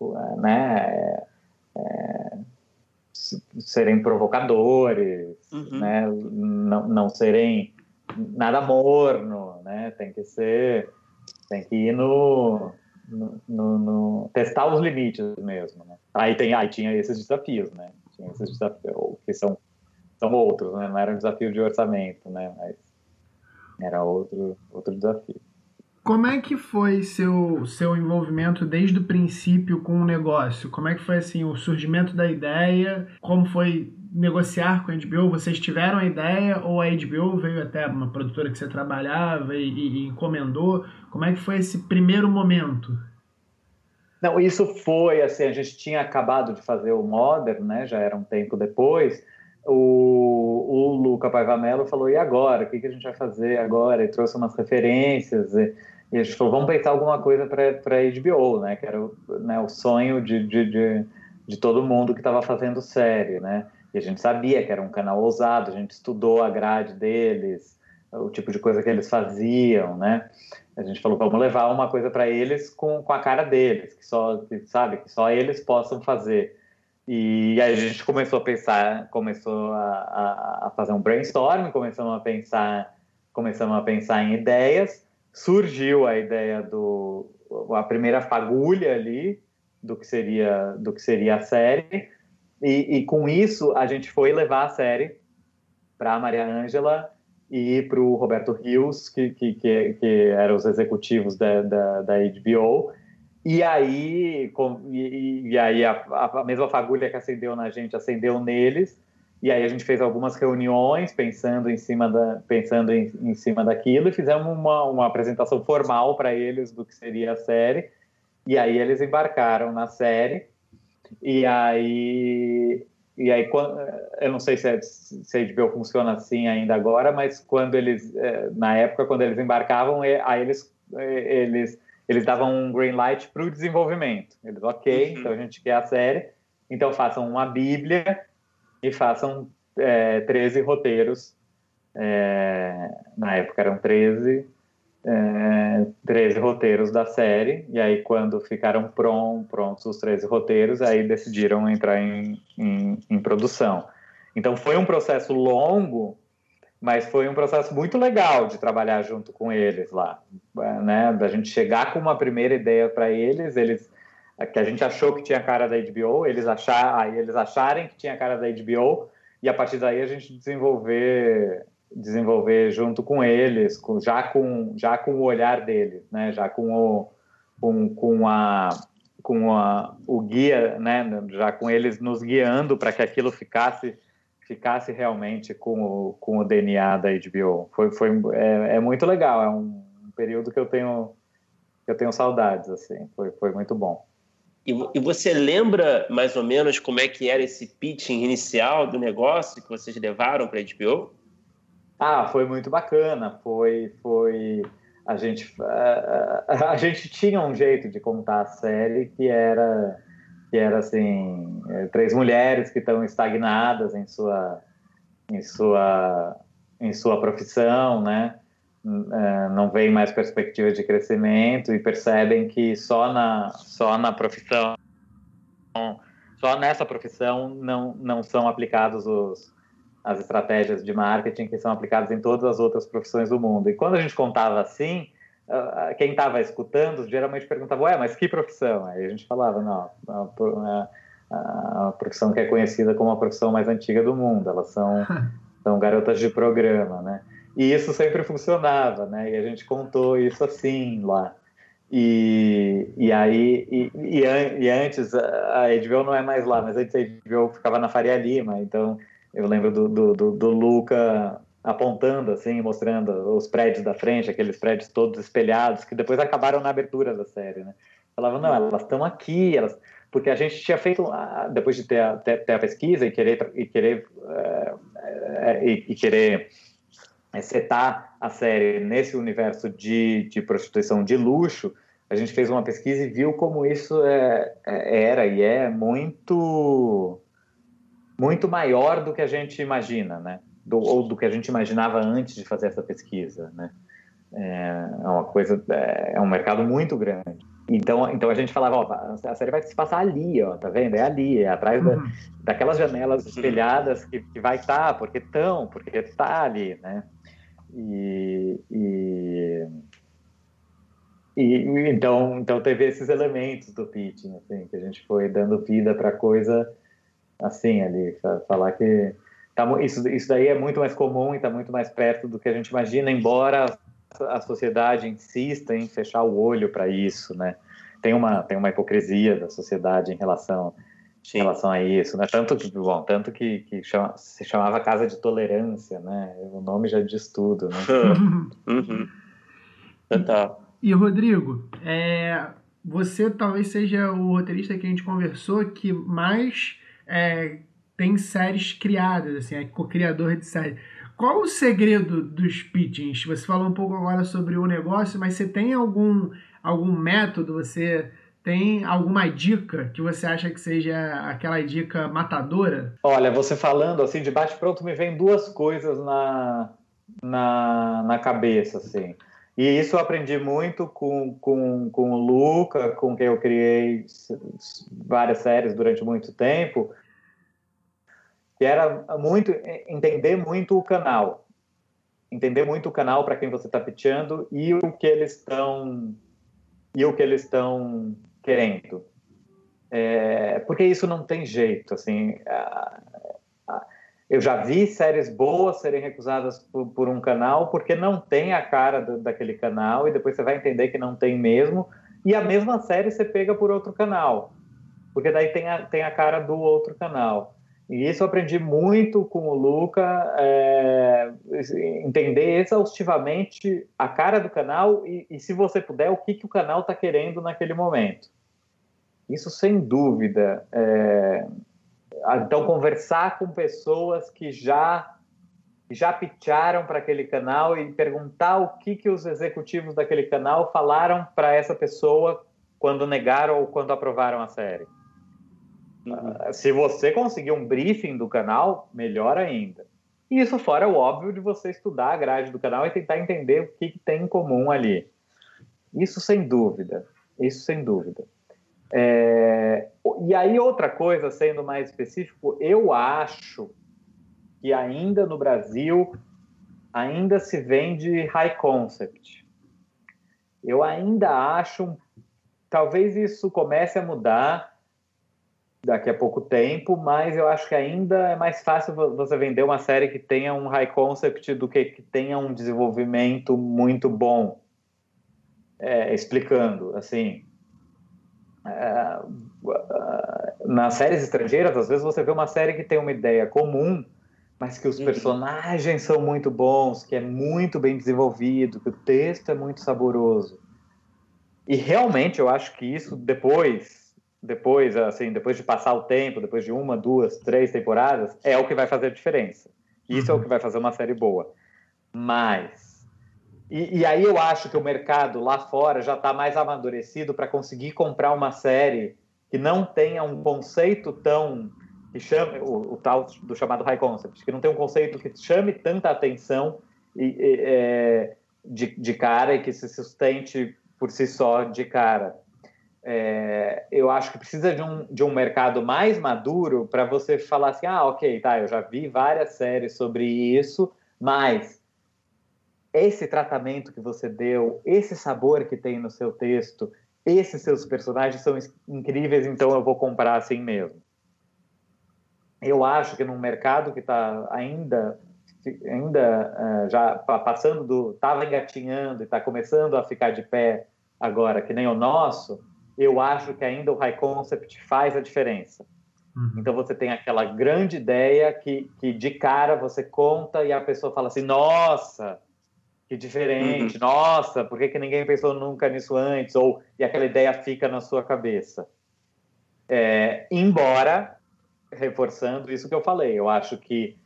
né? É, serem provocadores, uhum. Né? Não, não serem nada morno, né? Tem que ser, tem que ir no, no, no, no testar os limites mesmo, né? Aí tem, aí tinha esses desafios, né? Tinha esses desafios que são são outros, né? Não era um desafio de orçamento, né? Mas era outro outro desafio.
Como é que foi seu, seu envolvimento desde o princípio com o negócio? Como é que foi assim, o surgimento da ideia? Como foi negociar com a H B O? Vocês tiveram a ideia ou a H B O veio até uma produtora que você trabalhava e, e, e encomendou? Como é que foi esse primeiro momento?
Não, isso foi assim, a gente tinha acabado de fazer o Modern, né? Já era um tempo depois. O, o Luca Paiva Mello falou, e agora? O que, que a gente vai fazer agora? Ele trouxe umas referências e, e a gente falou, vamos pensar alguma coisa para a H B O, né? Que era o, né, o sonho de, de, de, de todo mundo que estava fazendo série, né? E a gente sabia que era um canal ousado, a gente estudou a grade deles, o tipo de coisa que eles faziam, né? A gente falou, vamos levar uma coisa para eles com, com a cara deles, que só, que, sabe, que só eles possam fazer. E aí a gente começou a pensar, começou a, a, a fazer um brainstorming, começamos a pensar, começamos a pensar em ideias, surgiu a ideia do, a primeira fagulha ali do que seria, do que seria a série, e, e com isso a gente foi levar a série para a Maria Ângela e para o Roberto Rios, que, que, que, que eram os executivos da, da, da H B O, e aí, com, e, e aí a, a mesma fagulha que acendeu na gente, acendeu neles, e aí a gente fez algumas reuniões pensando em cima, da, pensando em, em cima daquilo, e fizemos uma, uma apresentação formal para eles do que seria a série, e aí eles embarcaram na série, e aí... E aí, eu não sei se a, se a H B O funciona assim ainda agora, mas quando eles, na época, quando eles embarcavam, aí eles, eles, eles davam um green light para o desenvolvimento. Eles, ok, uhum. Então a gente quer a série, então façam uma bíblia e façam é, treze roteiros. É, na época eram treze, é, treze roteiros da série, e aí quando ficaram prontos, prontos os treze roteiros, aí decidiram entrar em, em, em produção. Então foi um processo longo, mas foi um processo muito legal de trabalhar junto com eles lá, né? Da gente chegar com uma primeira ideia para eles, eles que a gente achou que tinha cara da H B O, eles achar, aí eles acharem que tinha cara da H B O, e a partir daí a gente desenvolver desenvolver junto com eles, com, já, com, já com o olhar deles, né? Já com o, com, com a, com a, o guia, né? Já com eles nos guiando para que aquilo ficasse, ficasse realmente com o, com o D N A da H B O. Foi, foi, é, é muito legal, é um período que eu tenho, que eu tenho saudades, assim, foi, foi muito bom.
E, e você lembra mais ou menos como é que era esse pitching inicial do negócio que vocês levaram para a H B O?
Ah, foi muito bacana, foi, foi, a gente, a, a gente tinha um jeito de contar a série que era, que era assim, três mulheres que estão estagnadas em sua, em sua, em sua profissão, né, não veem mais perspectiva de crescimento e percebem que só na, só na profissão, só nessa profissão não, não são aplicados os as estratégias de marketing que são aplicadas em todas as outras profissões do mundo. E quando a gente contava assim, quem estava escutando geralmente perguntava, ué, mas que profissão? Aí a gente falava, não, a, a, a profissão que é conhecida como a profissão mais antiga do mundo, elas são, são garotas de programa, né? E isso sempre funcionava, né? E a gente contou isso assim lá. E, e aí, e, e, e antes, a H B O não é mais lá, mas antes a H B O ficava na Faria Lima, então... Eu lembro do, do, do, do Luca apontando, assim, mostrando os prédios da frente, aqueles prédios todos espelhados, que depois acabaram na abertura da série, né? Falava, não, elas estão aqui, elas... porque a gente tinha feito, depois de ter a, ter, ter a pesquisa e querer, e querer, é, é, e, e querer setar a série nesse universo de, de prostituição de luxo, a gente fez uma pesquisa e viu como isso é, é, era e é muito... muito maior do que a gente imagina, né? Do, ou do que a gente imaginava antes de fazer essa pesquisa, né? É, é uma coisa, é, é um mercado muito grande. Então, então a gente falava, ó, a série vai se passar ali, ó, tá vendo? É ali, é atrás da, daquelas janelas espelhadas que, que vai estar, tá, porque estão, porque está ali, né? E, e, e então, então teve esses elementos do pitching, assim, que a gente foi dando vida para coisa assim ali, falar que tá, isso, isso daí é muito mais comum e está muito mais perto do que a gente imagina, embora a sociedade insista em fechar o olho para isso, né? Tem uma, tem uma hipocrisia da sociedade em relação, em relação a isso, né? Tanto que, bom, tanto que, que chama, se chamava Casa de Tolerância, né? O nome já diz tudo, né?
Uhum. Total.
E, Rodrigo, é, você talvez seja o roteirista que a gente conversou que mais é, tem séries criadas, assim, é co-criador de séries. Qual o segredo dos pitchings? Você falou um pouco agora sobre o negócio, mas você tem algum, algum método, você tem alguma dica que você acha que seja aquela dica matadora?
Olha, você falando assim, de bate-pronto, me vem duas coisas na, na, na cabeça, assim. E isso eu aprendi muito com, com, com o Luca, com quem eu criei várias séries durante muito tempo, que era muito entender muito o canal. Entender muito o canal para quem você está pitchando e o que eles estão e o que eles estão querendo. É, porque isso não tem jeito, assim... A, a, eu já vi séries boas serem recusadas por, por um canal porque não tem a cara do, daquele canal, e depois você vai entender que não tem mesmo, e a mesma série você pega por outro canal, porque daí tem a, tem a cara do outro canal. E isso eu aprendi muito com o Luca, é, entender exaustivamente a cara do canal e, e, se você puder, o que, que o canal está querendo naquele momento. Isso, sem dúvida. É... Então, conversar com pessoas que já, já pitcharam para aquele canal e perguntar o que, que os executivos daquele canal falaram para essa pessoa quando negaram ou quando aprovaram a série. Uhum. Se você conseguir um briefing do canal, melhor ainda. E isso fora o óbvio de você estudar a grade do canal e tentar entender o que, que tem em comum ali. Isso sem dúvida. Isso sem dúvida. É... E aí, outra coisa, sendo mais específico, eu acho que ainda no Brasil ainda se vende high concept. Eu ainda acho, talvez isso comece a mudar daqui a pouco tempo, mas eu acho que ainda é mais fácil você vender uma série que tenha um high concept do que que tenha um desenvolvimento muito bom. É, explicando, assim... É, nas séries estrangeiras, às vezes você vê uma série que tem uma ideia comum, mas que os personagens são muito bons, que é muito bem desenvolvido, que o texto é muito saboroso. E realmente eu acho que isso depois, depois, assim, depois de passar o tempo, depois de uma, duas, três temporadas, é o que vai fazer a diferença. Isso uhum. é o que vai fazer uma série boa. Mas... E, e aí eu acho que o mercado lá fora já está mais amadurecido para conseguir comprar uma série que não tenha um conceito tão... que chame o, o tal do chamado high concept, que não tem um conceito que chame tanta atenção e, e, é, de, de cara e que se sustente por si só de cara. É, eu acho que precisa de um, de um mercado mais maduro para você falar assim, ah, ok, tá, eu já vi várias séries sobre isso, mas... esse tratamento que você deu, esse sabor que tem no seu texto, esses seus personagens são incríveis, então eu vou comprar assim mesmo. Eu acho que num mercado que está ainda, ainda uh, já passando do... estava engatinhando e está começando a ficar de pé agora, que nem o nosso, eu acho que ainda o high concept faz a diferença. Uhum. Então você tem aquela grande ideia que, que de cara você conta e a pessoa fala assim, nossa... que diferente, uhum. nossa, por que, que ninguém pensou nunca nisso antes? Ou, e aquela ideia fica na sua cabeça. É, embora, reforçando isso que eu falei, eu acho que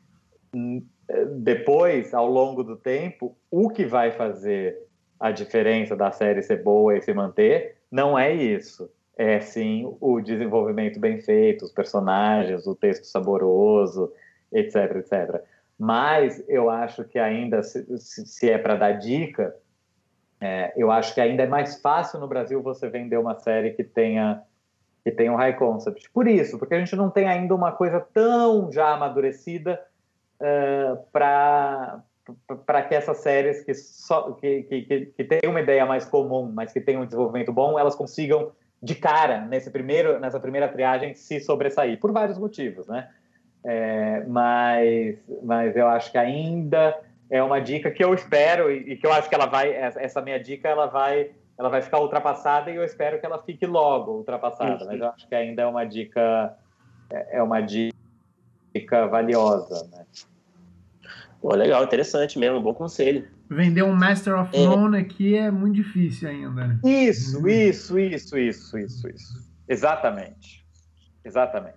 depois, ao longo do tempo, o que vai fazer a diferença da série ser boa e se manter não é isso. É, sim, o desenvolvimento bem feito, os personagens, o texto saboroso, etc, etcétera. Mas eu acho que ainda, se, se é para dar dica, é, eu acho que ainda é mais fácil no Brasil você vender uma série que tenha, que tenha um high concept. Por isso, porque a gente não tem ainda uma coisa tão já amadurecida uh, para para que essas séries que, só, que, que, que, que têm uma ideia mais comum, mas que tenham um desenvolvimento bom, elas consigam, de cara, nesse primeiro, nessa primeira triagem, se sobressair, por vários motivos, né? É, mas, mas eu acho que ainda é uma dica que eu espero e, e que eu acho que ela vai, essa minha dica ela vai, ela vai ficar ultrapassada e eu espero que ela fique logo ultrapassada, mas eu acho que ainda é uma dica é uma dica valiosa, né?
Pô, legal, interessante mesmo, bom conselho.
Vender um Master of é. None aqui é muito difícil ainda.
Isso, isso, isso, isso, isso, isso. Exatamente. Exatamente.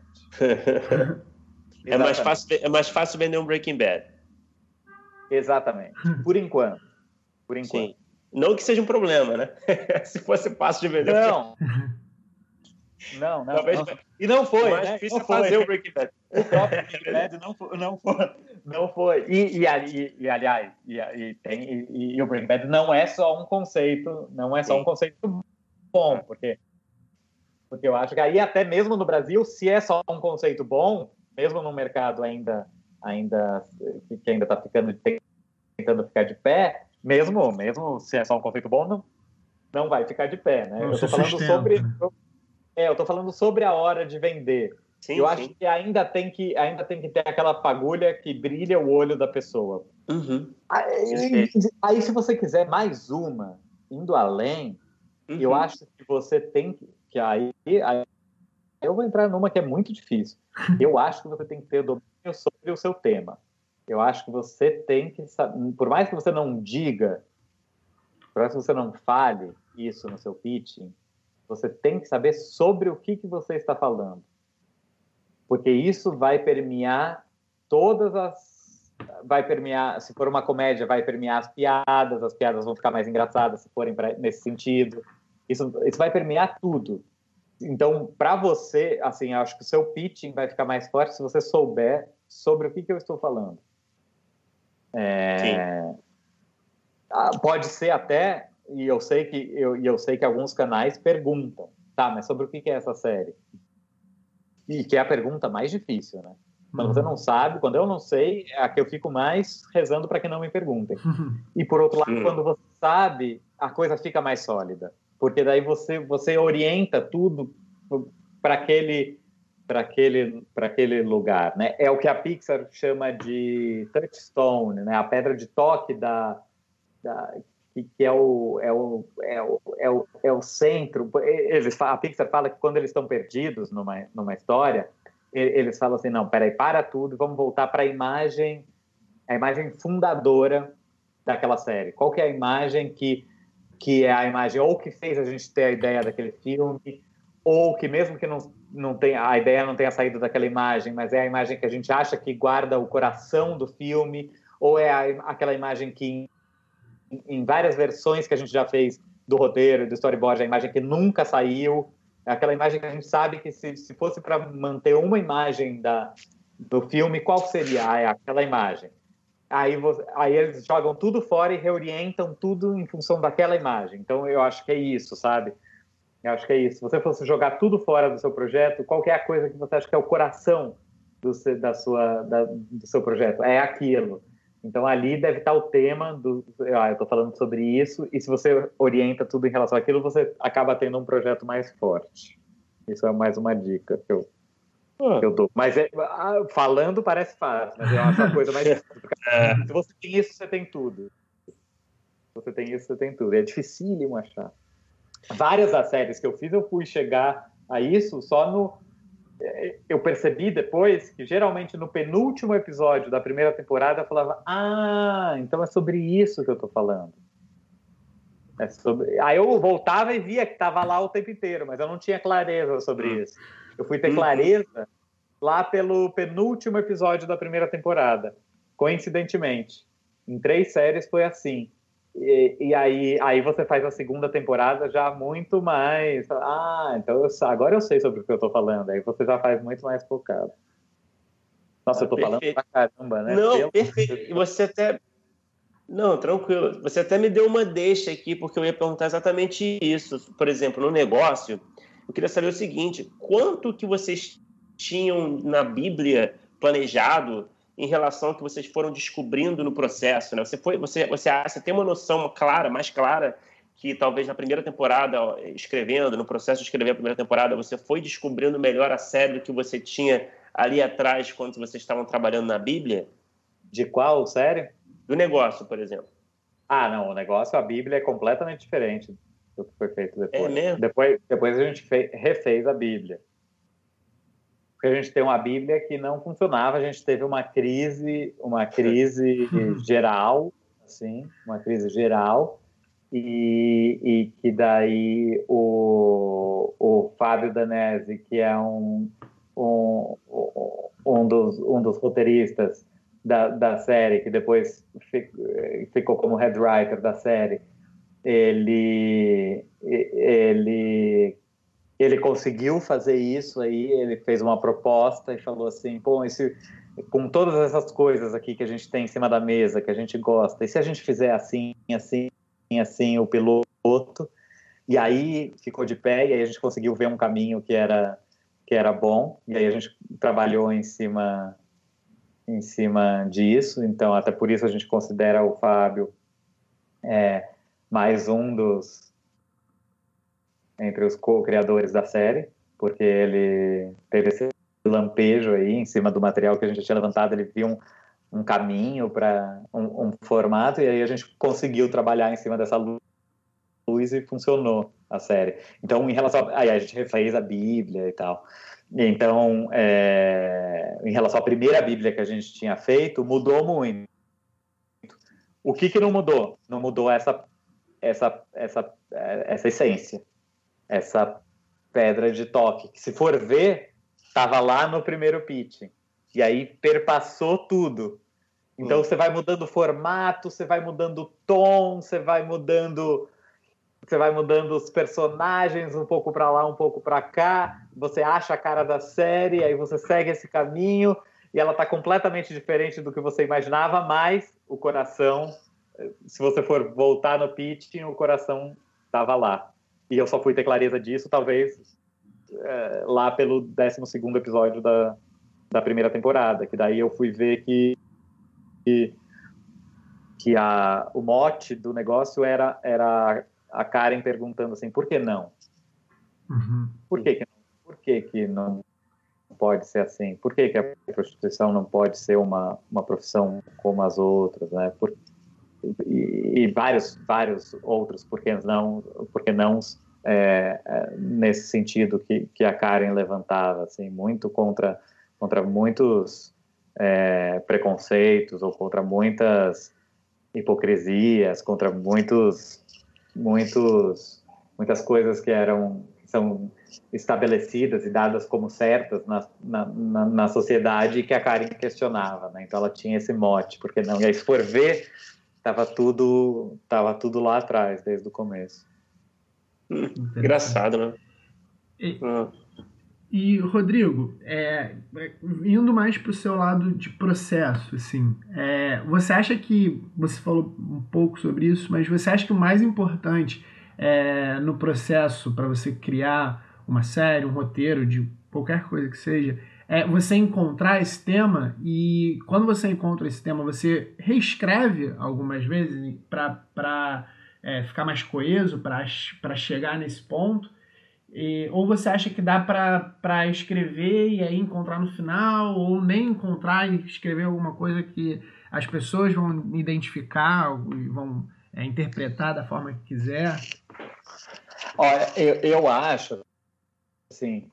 É mais, fácil, é mais fácil vender um Breaking Bad.
Exatamente. Por enquanto. Por enquanto.
Sim. Não que seja um problema, né? Se fosse fácil de vender.
Não. Não, não,
Talvez,
não. E não foi,
o mais
né?
difícil
Não
é fazer
foi.
o Breaking Bad.
O próprio Breaking Bad não foi. Não foi, não foi. E, e, e, e aliás, e, e, tem, e, e o Breaking Bad não é só um conceito, não é só
Sim.
um conceito bom, porque, porque eu acho que aí até mesmo no Brasil, se é só um conceito bom, mesmo no mercado ainda, ainda que ainda está ficando tentando ficar de pé, mesmo, mesmo se é só um conceito bom, não, não vai ficar de pé, né?
Não
eu
se
estou falando
sustenta.
sobre, é, eu tô falando sobre a hora de vender.
Sim,
eu
sim.
acho que ainda tem que ainda tem que ter aquela fagulha que brilha o olho da pessoa.
Uhum.
Aí, aí se você quiser mais uma, indo além,
Uhum.
eu acho que você tem que, que aí, aí eu vou entrar numa que é muito difícil. Eu acho que você tem que ter domínio sobre o seu tema. Eu acho que você tem que saber, por mais que você não diga, por mais que você não fale isso no seu pitching, você tem que saber sobre o que, que você está falando. Porque isso vai permear todas as... Vai permear, se for uma comédia, vai permear as piadas, as piadas vão ficar mais engraçadas se forem pra, nesse sentido. Isso, isso vai permear tudo. Então, para você, assim, eu acho que o seu pitching vai ficar mais forte se você souber sobre o que, que eu estou falando. É... Pode ser até, e eu sei que eu, e eu sei que alguns canais perguntam, tá, mas sobre o que, que é essa série? E que é a pergunta mais difícil, né? Quando você não sabe, quando eu não sei, é a que eu fico mais rezando para que não me perguntem. E por outro lado, quando você sabe, a coisa fica mais sólida, porque daí você você orienta tudo para aquele para aquele para aquele lugar, né? É o que a Pixar chama de touchstone, né? A pedra de toque da, da que, que é o é o, é o é o é o centro. Eles a Pixar fala que quando eles estão perdidos numa numa história, eles falam assim, não, peraí, para tudo, vamos voltar para a imagem, a imagem fundadora daquela série. Qual que é a imagem que, que é a imagem, ou que fez a gente ter a ideia daquele filme, ou que mesmo que não, não tenha, a ideia não tenha saído daquela imagem, mas é a imagem que a gente acha que guarda o coração do filme, ou é a, aquela imagem que em, em várias versões que a gente já fez do roteiro, do storyboard, a imagem que nunca saiu, é aquela imagem que a gente sabe que se, se fosse para manter uma imagem da, do filme, qual seria? Ah, é aquela imagem. Aí, você, aí eles jogam tudo fora e reorientam tudo em função daquela imagem. Então, eu acho que é isso, sabe? Eu acho que é isso. Se você fosse jogar tudo fora do seu projeto, qual que é a coisa que você acha que é o coração do, da sua, da, do seu projeto? É aquilo. Então, ali deve estar o tema do... Ah, eu estou falando sobre isso, e se você orienta tudo em relação àquilo, você acaba tendo um projeto mais forte. Isso é mais uma dica que eu, ah. que eu dou. Mas é, falando parece fácil, mas eu acho a coisa mais difícil. É. Se você tem isso, você tem tudo. Se você tem isso, você tem tudo. É dificílimo achar. Várias das séries que eu fiz, eu fui chegar a isso só no... Eu percebi depois que, geralmente, no penúltimo episódio da primeira temporada, eu falava, ah, então é sobre isso que eu tô falando. É sobre... Aí eu voltava e via que estava lá o tempo inteiro, mas eu não tinha clareza sobre isso. Eu fui ter clareza lá pelo penúltimo episódio da primeira temporada, coincidentemente. Em três séries foi assim. E, e aí, aí você faz a segunda temporada já muito mais... Ah, então eu, agora eu sei sobre o que eu tô falando. Aí você já faz muito mais focado. Nossa, ah, eu tô perfeito. falando pra caramba, né?
Não, Pelo... perfeito. E você até... Não, tranquilo. Você até me deu uma deixa aqui, porque eu ia perguntar exatamente isso. Por exemplo, no negócio, eu queria saber o seguinte, quanto que vocês tinham na Bíblia planejado em relação ao que vocês foram descobrindo no processo, né? Você, foi, você, você, você tem uma noção clara, mais clara, que talvez na primeira temporada, escrevendo, no processo de escrever a primeira temporada, você foi descobrindo melhor a série do que você tinha ali atrás quando vocês estavam trabalhando na Bíblia?
De qual série?
Do negócio, por exemplo.
Ah, não, o negócio, a Bíblia é completamente diferente do que foi feito depois.
É mesmo?
Depois, depois a gente fez, refez a Bíblia. Porque a gente tem uma Bíblia que não funcionava, a gente teve uma crise, uma crise geral, assim, uma crise geral, e, e que daí o, o Fábio Danesi, que é um, um, um, dos, um dos roteiristas da, da série, que depois ficou como head writer da série, ele, ele ele conseguiu fazer isso aí, ele fez uma proposta e falou assim, pô, esse, com todas essas coisas aqui que a gente tem em cima da mesa, que a gente gosta, e se a gente fizer assim, assim, assim, o piloto, e aí ficou de pé, e aí a gente conseguiu ver um caminho que era, que era bom, e aí a gente trabalhou em cima, em cima disso, então até por isso a gente considera o Fábio é, mais um dos entre os co-criadores da série, porque ele teve esse lampejo aí em cima do material que a gente tinha levantado, ele viu um, um caminho para um, um formato, e aí a gente conseguiu trabalhar em cima dessa luz e funcionou a série. Então, em relação a... Aí a gente refez a Bíblia e tal. Então, é... em relação à primeira Bíblia que a gente tinha feito, mudou muito. O que que não mudou? Não mudou essa, essa, essa, essa essência. Essa pedra de toque, que se for ver, estava lá no primeiro pitch, e aí perpassou tudo. Então hum. você vai mudando o formato, você vai mudando o tom, você vai mudando, você vai mudando os personagens um pouco para lá, um pouco para cá, você acha a cara da série, aí você segue esse caminho, e ela está completamente diferente do que você imaginava, mas o coração, se você for voltar no pitch, o coração estava lá. E eu só fui ter clareza disso, talvez, é, lá pelo décimo segundo episódio da, da primeira temporada, que daí eu fui ver que, que, que a, o mote do negócio era, era a Karen perguntando assim, por que não?
Uhum.
Por que que não? Por que que não pode ser assim? Por que que a prostituição não pode ser uma, uma profissão como as outras, né? Por, e, e vários, vários outros por que não, por que não é, é, nesse sentido que, que a Karen levantava, assim, muito contra, contra muitos é, preconceitos ou contra muitas hipocrisias, contra muitos, muitos, muitas coisas que eram que são estabelecidas e dadas como certas na, na, na, na sociedade e que a Karen questionava, né? Então ela tinha esse mote, por que não? E aí, se for ver, Tava tudo, tava tudo lá atrás, desde o começo.
Hum, engraçado, né?
E, ah. e Rodrigo, é, indo mais para o seu lado de processo, assim, é, você acha que, você falou um pouco sobre isso, mas você acha que o mais importante é, no processo para você criar uma série, um roteiro, de qualquer coisa que seja, é você encontrar esse tema, e quando você encontra esse tema, você reescreve algumas vezes para é, ficar mais coeso, para chegar nesse ponto? E, ou você acha que dá para escrever e aí encontrar no final, ou nem encontrar e escrever alguma coisa que as pessoas vão identificar e vão é, interpretar da forma que quiser?
Olha, eu, eu acho, assim...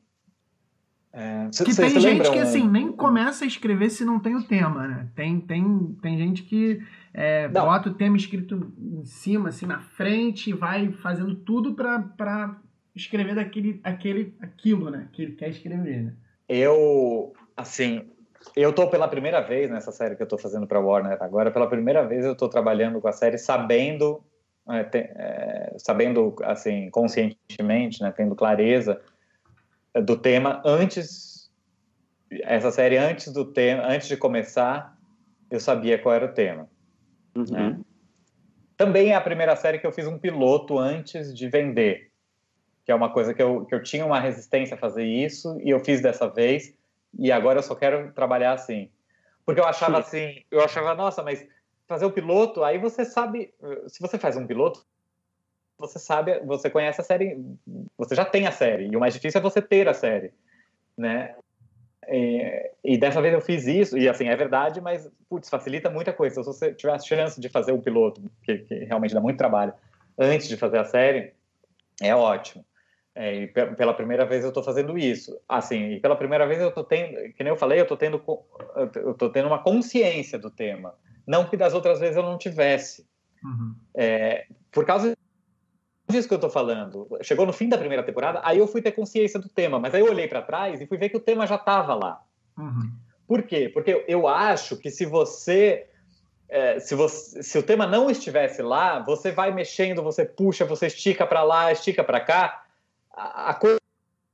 É, que tem gente que assim nem começa a escrever se não tem o tema, né? Tem, tem, tem gente que é, bota o tema escrito em cima, assim, na frente, e vai fazendo tudo para escrever daquele, aquele, aquilo, né? Que ele quer escrever, né?
Eu, assim, eu tô pela primeira vez nessa série que eu tô fazendo para Warner agora, pela primeira vez eu tô trabalhando com a série sabendo, é, te, é, sabendo, assim, conscientemente, né? Tendo clareza do tema antes, essa série antes do tema, antes de começar, eu sabia qual era o tema. Uhum. Né? Também é a primeira série que eu fiz um piloto antes de vender, que é uma coisa que eu, que eu tinha uma resistência a fazer isso, e eu fiz dessa vez, e agora eu só quero trabalhar assim. Porque eu achava assim, eu achava, nossa, mas fazer o piloto, aí você sabe, se você faz um piloto, você sabe, você conhece a série, você já tem a série, e o mais difícil é você ter a série, né? E, e dessa vez eu fiz isso, e assim, é verdade, mas, putz, facilita muita coisa. Se você tiver a chance de fazer um piloto, que, que realmente dá muito trabalho, antes de fazer a série, é ótimo. É, e pela primeira vez eu tô fazendo isso. Assim, e pela primeira vez eu tô tendo, que nem eu falei, eu tô tendo, eu tô tendo uma consciência do tema. Não que das outras vezes eu não tivesse. Uhum. É, por causa disso que eu tô falando. Chegou no fim da primeira temporada, aí eu fui ter consciência do tema, mas aí eu olhei para trás e fui ver que o tema já estava lá. Uhum. Por quê? Porque eu acho que se você, é, se você, se o tema não estivesse lá, você vai mexendo, você puxa, você estica para lá, estica para cá, a, a coisa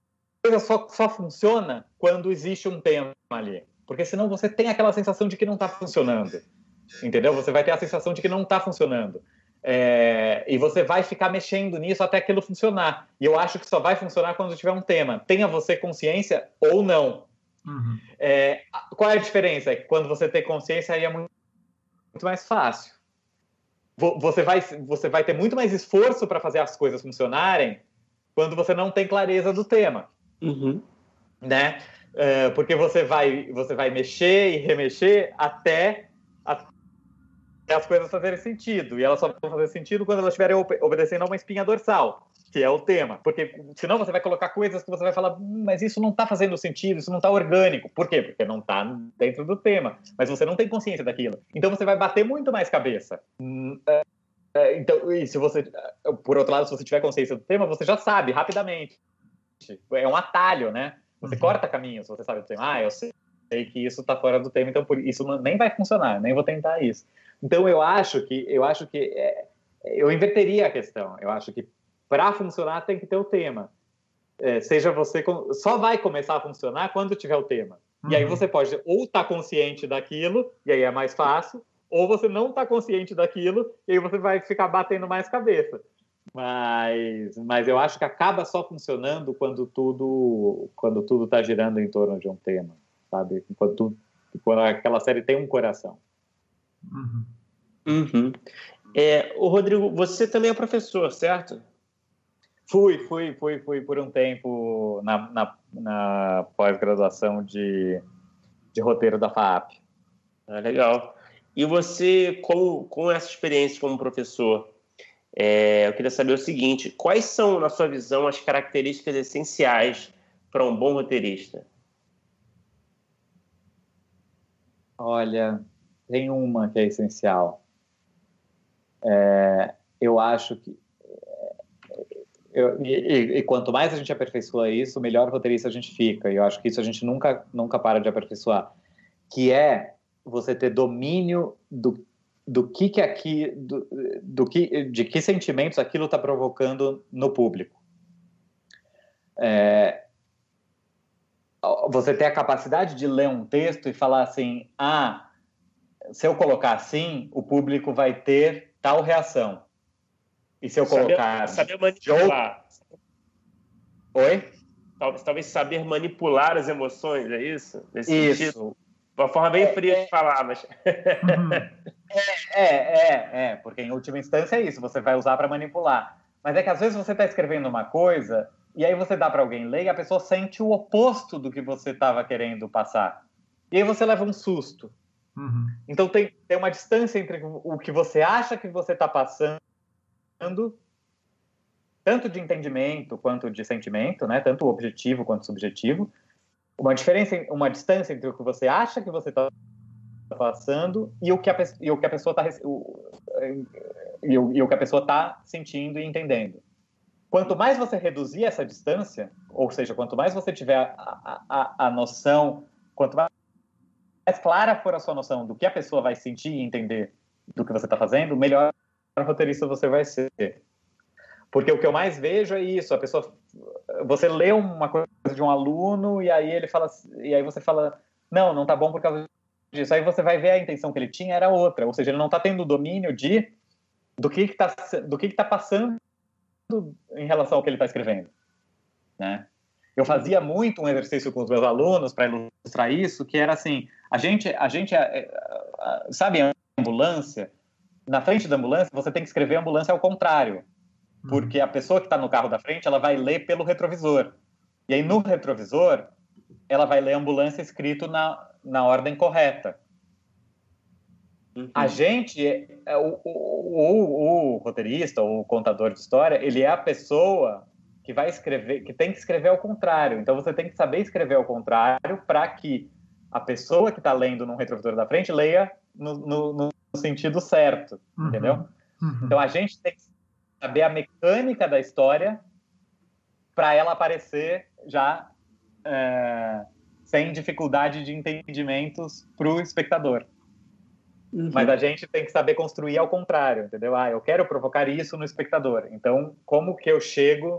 só, só funciona quando existe um tema ali. Porque senão você tem aquela sensação de que não está funcionando. Entendeu? Você vai ter a sensação de que não está funcionando. É, e você vai ficar mexendo nisso até aquilo funcionar. E eu acho que só vai funcionar quando tiver um tema. Tenha você consciência ou não.
Uhum.
É, qual é a diferença? É que quando você tem consciência, aí é muito, muito mais fácil. Você vai, você vai ter muito mais esforço para fazer as coisas funcionarem quando você não tem clareza do tema.
Uhum.
Né? É, porque você vai, você vai mexer e remexer até, até as coisas fazerem sentido. E elas só vão fazer sentido quando elas estiverem obedecendo a uma espinha dorsal, que é o tema. Porque senão você vai colocar coisas que você vai falar, hum, mas isso não está fazendo sentido, isso não está orgânico. Por quê? Porque não está dentro do tema. Mas você não tem consciência daquilo. Então você vai bater muito mais cabeça. Então, e se você, por outro lado, se você tiver consciência do tema, você já sabe rapidamente. É um atalho, né? Você uhum. corta caminhos, você sabe do tema. Ah, eu sei que isso está fora do tema, então por isso não, nem vai funcionar, nem vou tentar isso. Então eu acho que eu acho que é, eu inverteria a questão. Eu acho que para funcionar tem que ter o tema. É, seja você só vai começar a funcionar quando tiver o tema. Uhum. E aí você pode ou estar tá consciente daquilo e aí é mais fácil, ou você não está consciente daquilo e aí você vai ficar batendo mais cabeça. Mas, mas eu acho que acaba só funcionando quando tudo quando tudo está girando em torno de um tema, sabe? Quando, tudo, quando aquela série tem um coração.
Uhum. Uhum. É, o Rodrigo, você também é professor, certo?
Fui, fui, fui, fui por um tempo na, na, na pós-graduação de, de roteiro da F A A P.
Ah, legal. E você, com, com essa experiência como professor, é, eu queria saber o seguinte: quais são, na sua visão, as características essenciais para um bom roteirista?
Olha, tem uma que é essencial. É, eu acho que eu, e, e quanto mais a gente aperfeiçoa isso, melhor roteirista a gente fica. E eu acho que isso a gente nunca, nunca para de aperfeiçoar. Que é você ter domínio do, do que que aqui, do, do que, de que sentimentos aquilo está provocando no público. É, você ter a capacidade de ler um texto e falar assim, ah, se eu colocar assim, o público vai ter tal reação. E se eu colocar...
Saber, saber manipular.
Oi?
Talvez, talvez saber manipular as emoções, é isso? Nesse
isso.
Sentido? Uma forma bem
é,
fria
é,
de falar, mas...
é, é, é, é, porque em última instância é isso, você vai usar para manipular. Mas é que às vezes você está escrevendo uma coisa e aí você dá para alguém ler e a pessoa sente o oposto do que você estava querendo passar. E aí você leva um susto.
Uhum.
Então tem, tem uma distância entre o que você acha que você está passando, tanto de entendimento quanto de sentimento, né? Tanto objetivo quanto subjetivo. Uma diferença, uma distância entre o que você acha que você está passando e o que a, e o que a pessoa está e o, e o que a pessoa está sentindo e entendendo. Quanto mais você reduzir essa distância, ou seja, quanto mais você tiver a, a, a noção, quanto mais mais clara for a sua noção do que a pessoa vai sentir e entender do que você está fazendo, melhor roteirista você vai ser. Porque o que eu mais vejo é isso, a pessoa, você lê uma coisa de um aluno e aí ele fala, e aí você fala, não, não tá bom por causa disso. Aí você vai ver a intenção que ele tinha era outra, ou seja, ele não está tendo domínio de do que está do que está passando em relação ao que ele está escrevendo, né? Eu fazia muito um exercício com os meus alunos para ilustrar isso, que era assim, a gente, a gente sabe, a ambulância, na frente da ambulância, você tem que escrever a ambulância ao contrário, porque a pessoa que está no carro da frente, ela vai ler pelo retrovisor. E aí, no retrovisor, ela vai ler a ambulância escrito na, na ordem correta. Uhum. A gente, o, o, o, o roteirista, o contador de história, ele é a pessoa que vai escrever, que tem que escrever ao contrário. Então, você tem que saber escrever ao contrário para que a pessoa que está lendo no retrovisor da frente leia no, no, no sentido certo, uhum. Entendeu? Uhum. Então, a gente tem que saber a mecânica da história para ela aparecer já é, sem dificuldade de entendimentos para o espectador. Uhum. Mas a gente tem que saber construir ao contrário, entendeu? Ah, eu quero provocar isso no espectador. Então, como que eu chego...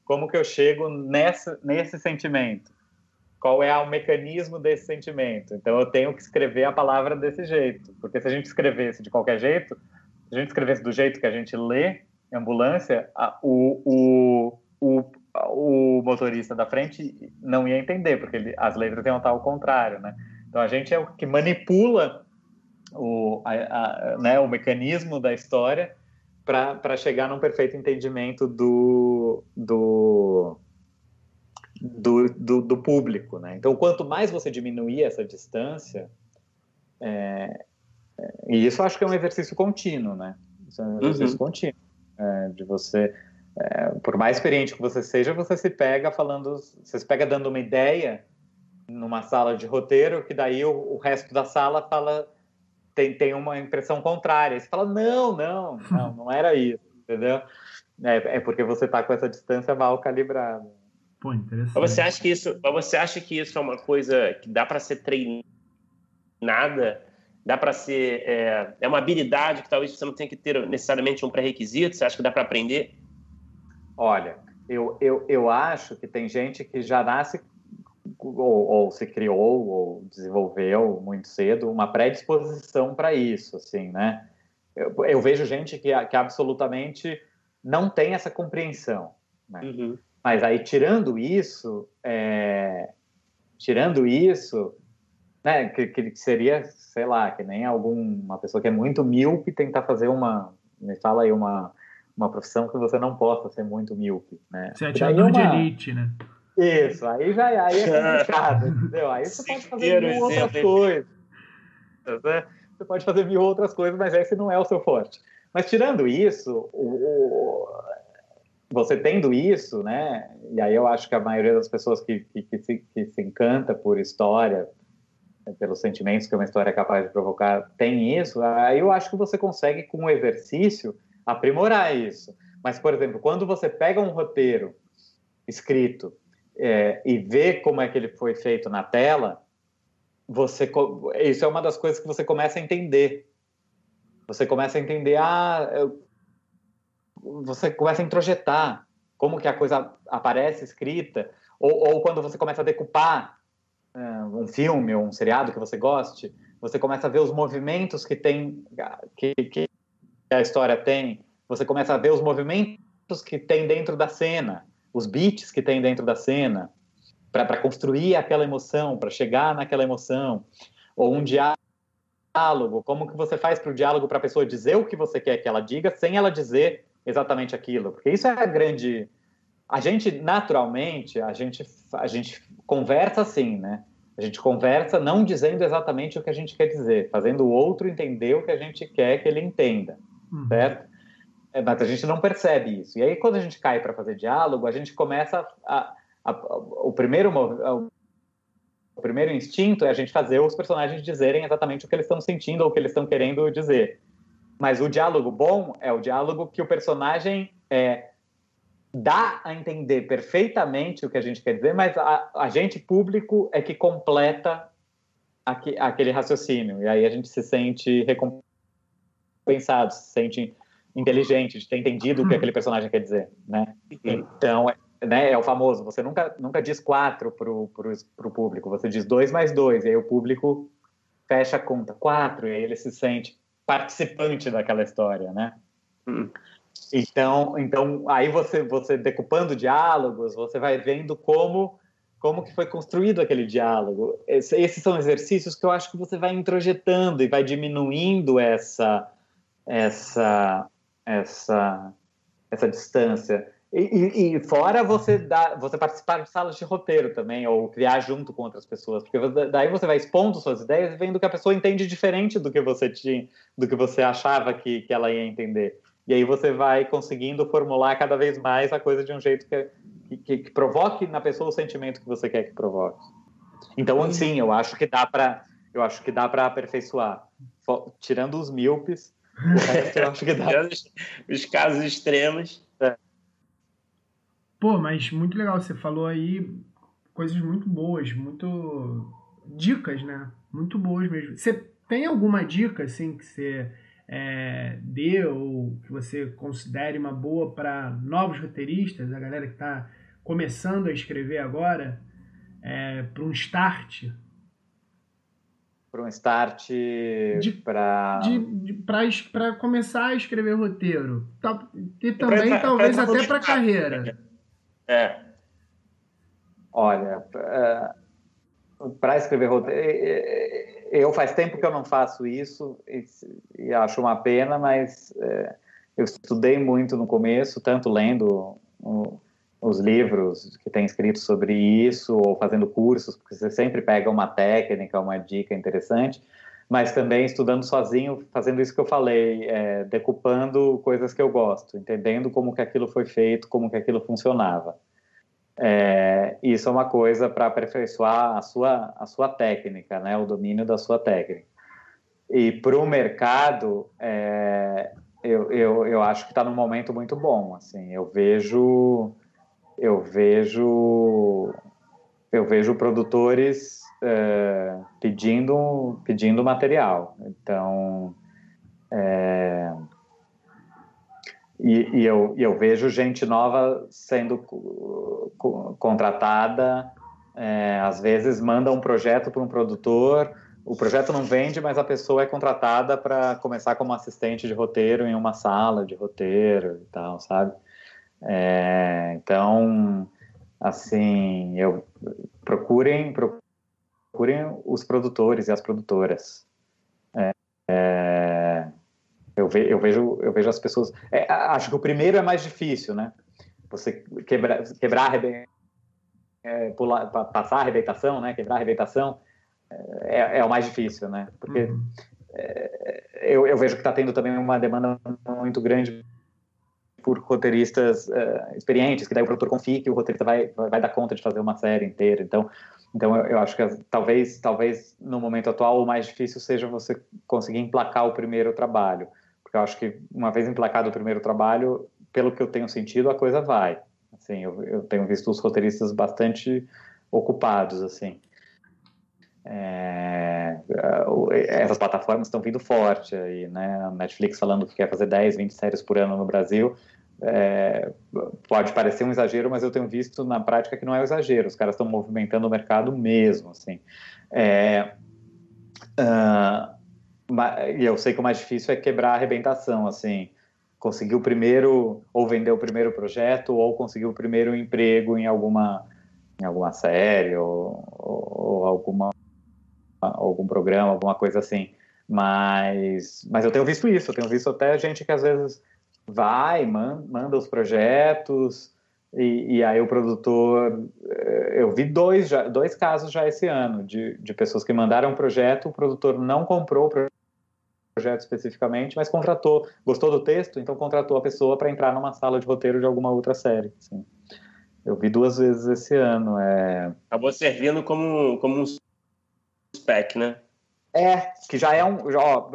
como que eu chego nessa, nesse sentimento? Qual é o mecanismo desse sentimento? Então eu tenho que escrever a palavra desse jeito, porque se a gente escrevesse de qualquer jeito, se a gente escrevesse do jeito que a gente lê em ambulância, a, o, o, o, o motorista da frente não ia entender, porque ele, as letras iam estar ao contrário, né? Então a gente é o que manipula o, a, a, né, o mecanismo da história para chegar num perfeito entendimento do... do Do, do, do público, né? Então, quanto mais você diminuir essa distância, é, é, e isso eu acho que é um exercício contínuo, né? Isso é um exercício uhum. contínuo, é, de você, é, por mais experiente que você seja, você se pega falando, você se pega dando uma ideia numa sala de roteiro, que daí o, o resto da sala fala, tem, tem uma impressão contrária. E você fala, não, não, não, não era isso, entendeu? É, é porque você está com essa distância mal calibrada.
Pô, interessante.
Mas você acha que isso, você acha que isso é uma coisa que dá para ser treinada? Dá para ser é, é uma habilidade que talvez você não tenha que ter necessariamente um pré-requisito? Você acha que dá para aprender?
Olha, eu, eu, eu acho que tem gente que já nasce ou, ou se criou ou desenvolveu muito cedo uma predisposição para isso, assim, né? Eu, eu vejo gente que, que absolutamente não tem essa compreensão, né? Uhum. Mas aí, tirando isso, é... tirando isso, né, que, que seria, sei lá, que nem alguma pessoa que é muito míope tentar fazer uma, me fala aí, uma, uma profissão que você não possa ser muito míope, né?
Você é atirador é uma... de elite, né?
Isso, aí, já, aí é complicado, entendeu? Aí você pode fazer mil outras coisas, né? Você pode fazer mil outras coisas, mas esse não é o seu forte. Mas, tirando isso, o... o... você tendo isso, né, e aí eu acho que a maioria das pessoas que, que, que, se, que se encanta por história, pelos sentimentos que uma história é capaz de provocar, tem isso, aí eu acho que você consegue, com o exercício, aprimorar isso. Mas, por exemplo, quando você pega um roteiro escrito é, e vê como é que ele foi feito na tela, você, isso é uma das coisas que você começa a entender. Você começa a entender, ah... Eu, você começa a introjetar como que a coisa aparece escrita, ou, ou quando você começa a decupar uh, um filme ou um seriado que você goste, você começa a ver os movimentos que tem, que, que a história tem, você começa a ver os movimentos que tem dentro da cena, os beats que tem dentro da cena, para construir aquela emoção, para chegar naquela emoção, ou um diálogo, como que você faz para o diálogo para a pessoa dizer o que você quer que ela diga, sem ela dizer exatamente aquilo, porque isso é a grande... A gente, naturalmente, a gente, a gente conversa assim, né? A gente conversa não dizendo exatamente o que a gente quer dizer, fazendo o outro entender o que a gente quer que ele entenda, uhum. certo? É, mas a gente não percebe isso. E aí, quando a gente cai para fazer diálogo, a gente começa a... a, a o, primeiro, o primeiro instinto é a gente fazer os personagens dizerem exatamente o que eles estão sentindo ou o que eles estão querendo dizer. Mas o diálogo bom é o diálogo que o personagem é, dá a entender perfeitamente o que a gente quer dizer, mas a, a gente, público, é que completa aqui, aquele raciocínio. E aí a gente se sente recompensado, se sente inteligente de ter entendido o que aquele personagem quer dizer, né? Então, é, né, é o famoso, você nunca, nunca diz quatro pro, pro, pro público, você diz dois mais dois, e aí o público fecha a conta, quatro, e aí ele se sente participante daquela história, né? Hum. Então, então, aí você, você decupando diálogos, você vai vendo como, como que foi construído aquele diálogo. Esse, esses são exercícios que eu acho que você vai introjetando e vai diminuindo essa, essa, essa, essa distância. E, e, e fora você, dá, você participar de salas de roteiro também, ou criar junto com outras pessoas, porque daí você vai expondo suas ideias e vendo que a pessoa entende diferente do que você tinha, do que você achava que, que ela ia entender. E aí você vai conseguindo formular cada vez mais a coisa de um jeito que, que, que provoque na pessoa o sentimento que você quer que provoque. Então, sim, eu acho que dá para, eu acho que dá para aperfeiçoar. Tirando os míopes, o resto eu acho que dá.
Os casos extremos. É.
Pô, mas muito legal, você falou aí coisas muito boas, muito dicas, né? Muito boas mesmo. Você tem alguma dica, assim, que você é, dê ou que você considere uma boa para novos roteiristas, a galera que está começando a escrever agora, é, para um start?
Para um start para
para começar a escrever roteiro. E também, entrar, talvez, até para carreira.
É. Olha, para escrever roteiro... Eu faz tempo que eu não faço isso e, e acho uma pena, mas é, eu estudei muito no começo, tanto lendo o, os livros que tem escrito sobre isso, ou fazendo cursos, porque você sempre pega uma técnica, uma dica interessante, mas também estudando sozinho, fazendo isso que eu falei, é, decupando coisas que eu gosto, entendendo como que aquilo foi feito, como que aquilo funcionava. É, isso é uma coisa para aperfeiçoar a sua, a sua técnica, né? O domínio da sua técnica. E para o mercado, é, eu, eu, eu acho que está num momento muito bom. Assim, eu vejo, eu vejo, eu vejo produtores é, pedindo, pedindo material. Então, é, E, e, eu, e eu vejo gente nova sendo contratada, é, às vezes manda um projeto para um produtor, o projeto não vende, mas a pessoa é contratada para começar como assistente de roteiro em uma sala de roteiro e tal, sabe? É, então, assim, eu, procurem, procurem os produtores e as produtoras. É, é, Eu, ve, eu, vejo, eu vejo as pessoas... É, acho que o primeiro é mais difícil, né? Você quebrar, quebrar é, pular, passar a arrebentação, né? Quebrar a arrebentação é, é o mais difícil, né? Porque uhum. é, eu, eu vejo que está tendo também uma demanda muito grande por roteiristas uh, experientes, que daí o produtor confia que o roteirista vai, vai dar conta de fazer uma série inteira. Então, então eu, eu acho que talvez, talvez no momento atual o mais difícil seja você conseguir emplacar o primeiro trabalho. Porque eu acho que uma vez emplacado o primeiro trabalho, pelo que eu tenho sentido, a coisa vai. Assim, eu, eu tenho visto os roteiristas bastante ocupados, assim. É, essas plataformas estão vindo forte aí, né? A Netflix falando que quer fazer dez, vinte séries por ano no Brasil. É, pode parecer um exagero, mas eu tenho visto na prática que não é um exagero. Os caras estão movimentando o mercado mesmo, assim. É, uh, e eu sei que o mais difícil é quebrar a arrebentação, assim, conseguir o primeiro, ou vender o primeiro projeto, ou conseguir o primeiro emprego em alguma, em alguma série, ou, ou alguma, algum programa, alguma coisa assim. Mas, mas eu tenho visto isso, eu tenho visto até gente que às vezes vai, man, manda os projetos, e, e aí o produtor... Eu vi dois, já, dois casos já esse ano, de, de pessoas que mandaram um projeto, o produtor não comprou o projeto, projeto especificamente, mas contratou, gostou do texto, então contratou a pessoa para entrar numa sala de roteiro de alguma outra série. Assim. Eu vi duas vezes esse ano. É...
Acabou servindo como, como um spec, né?
É, que já é um... Já, ó,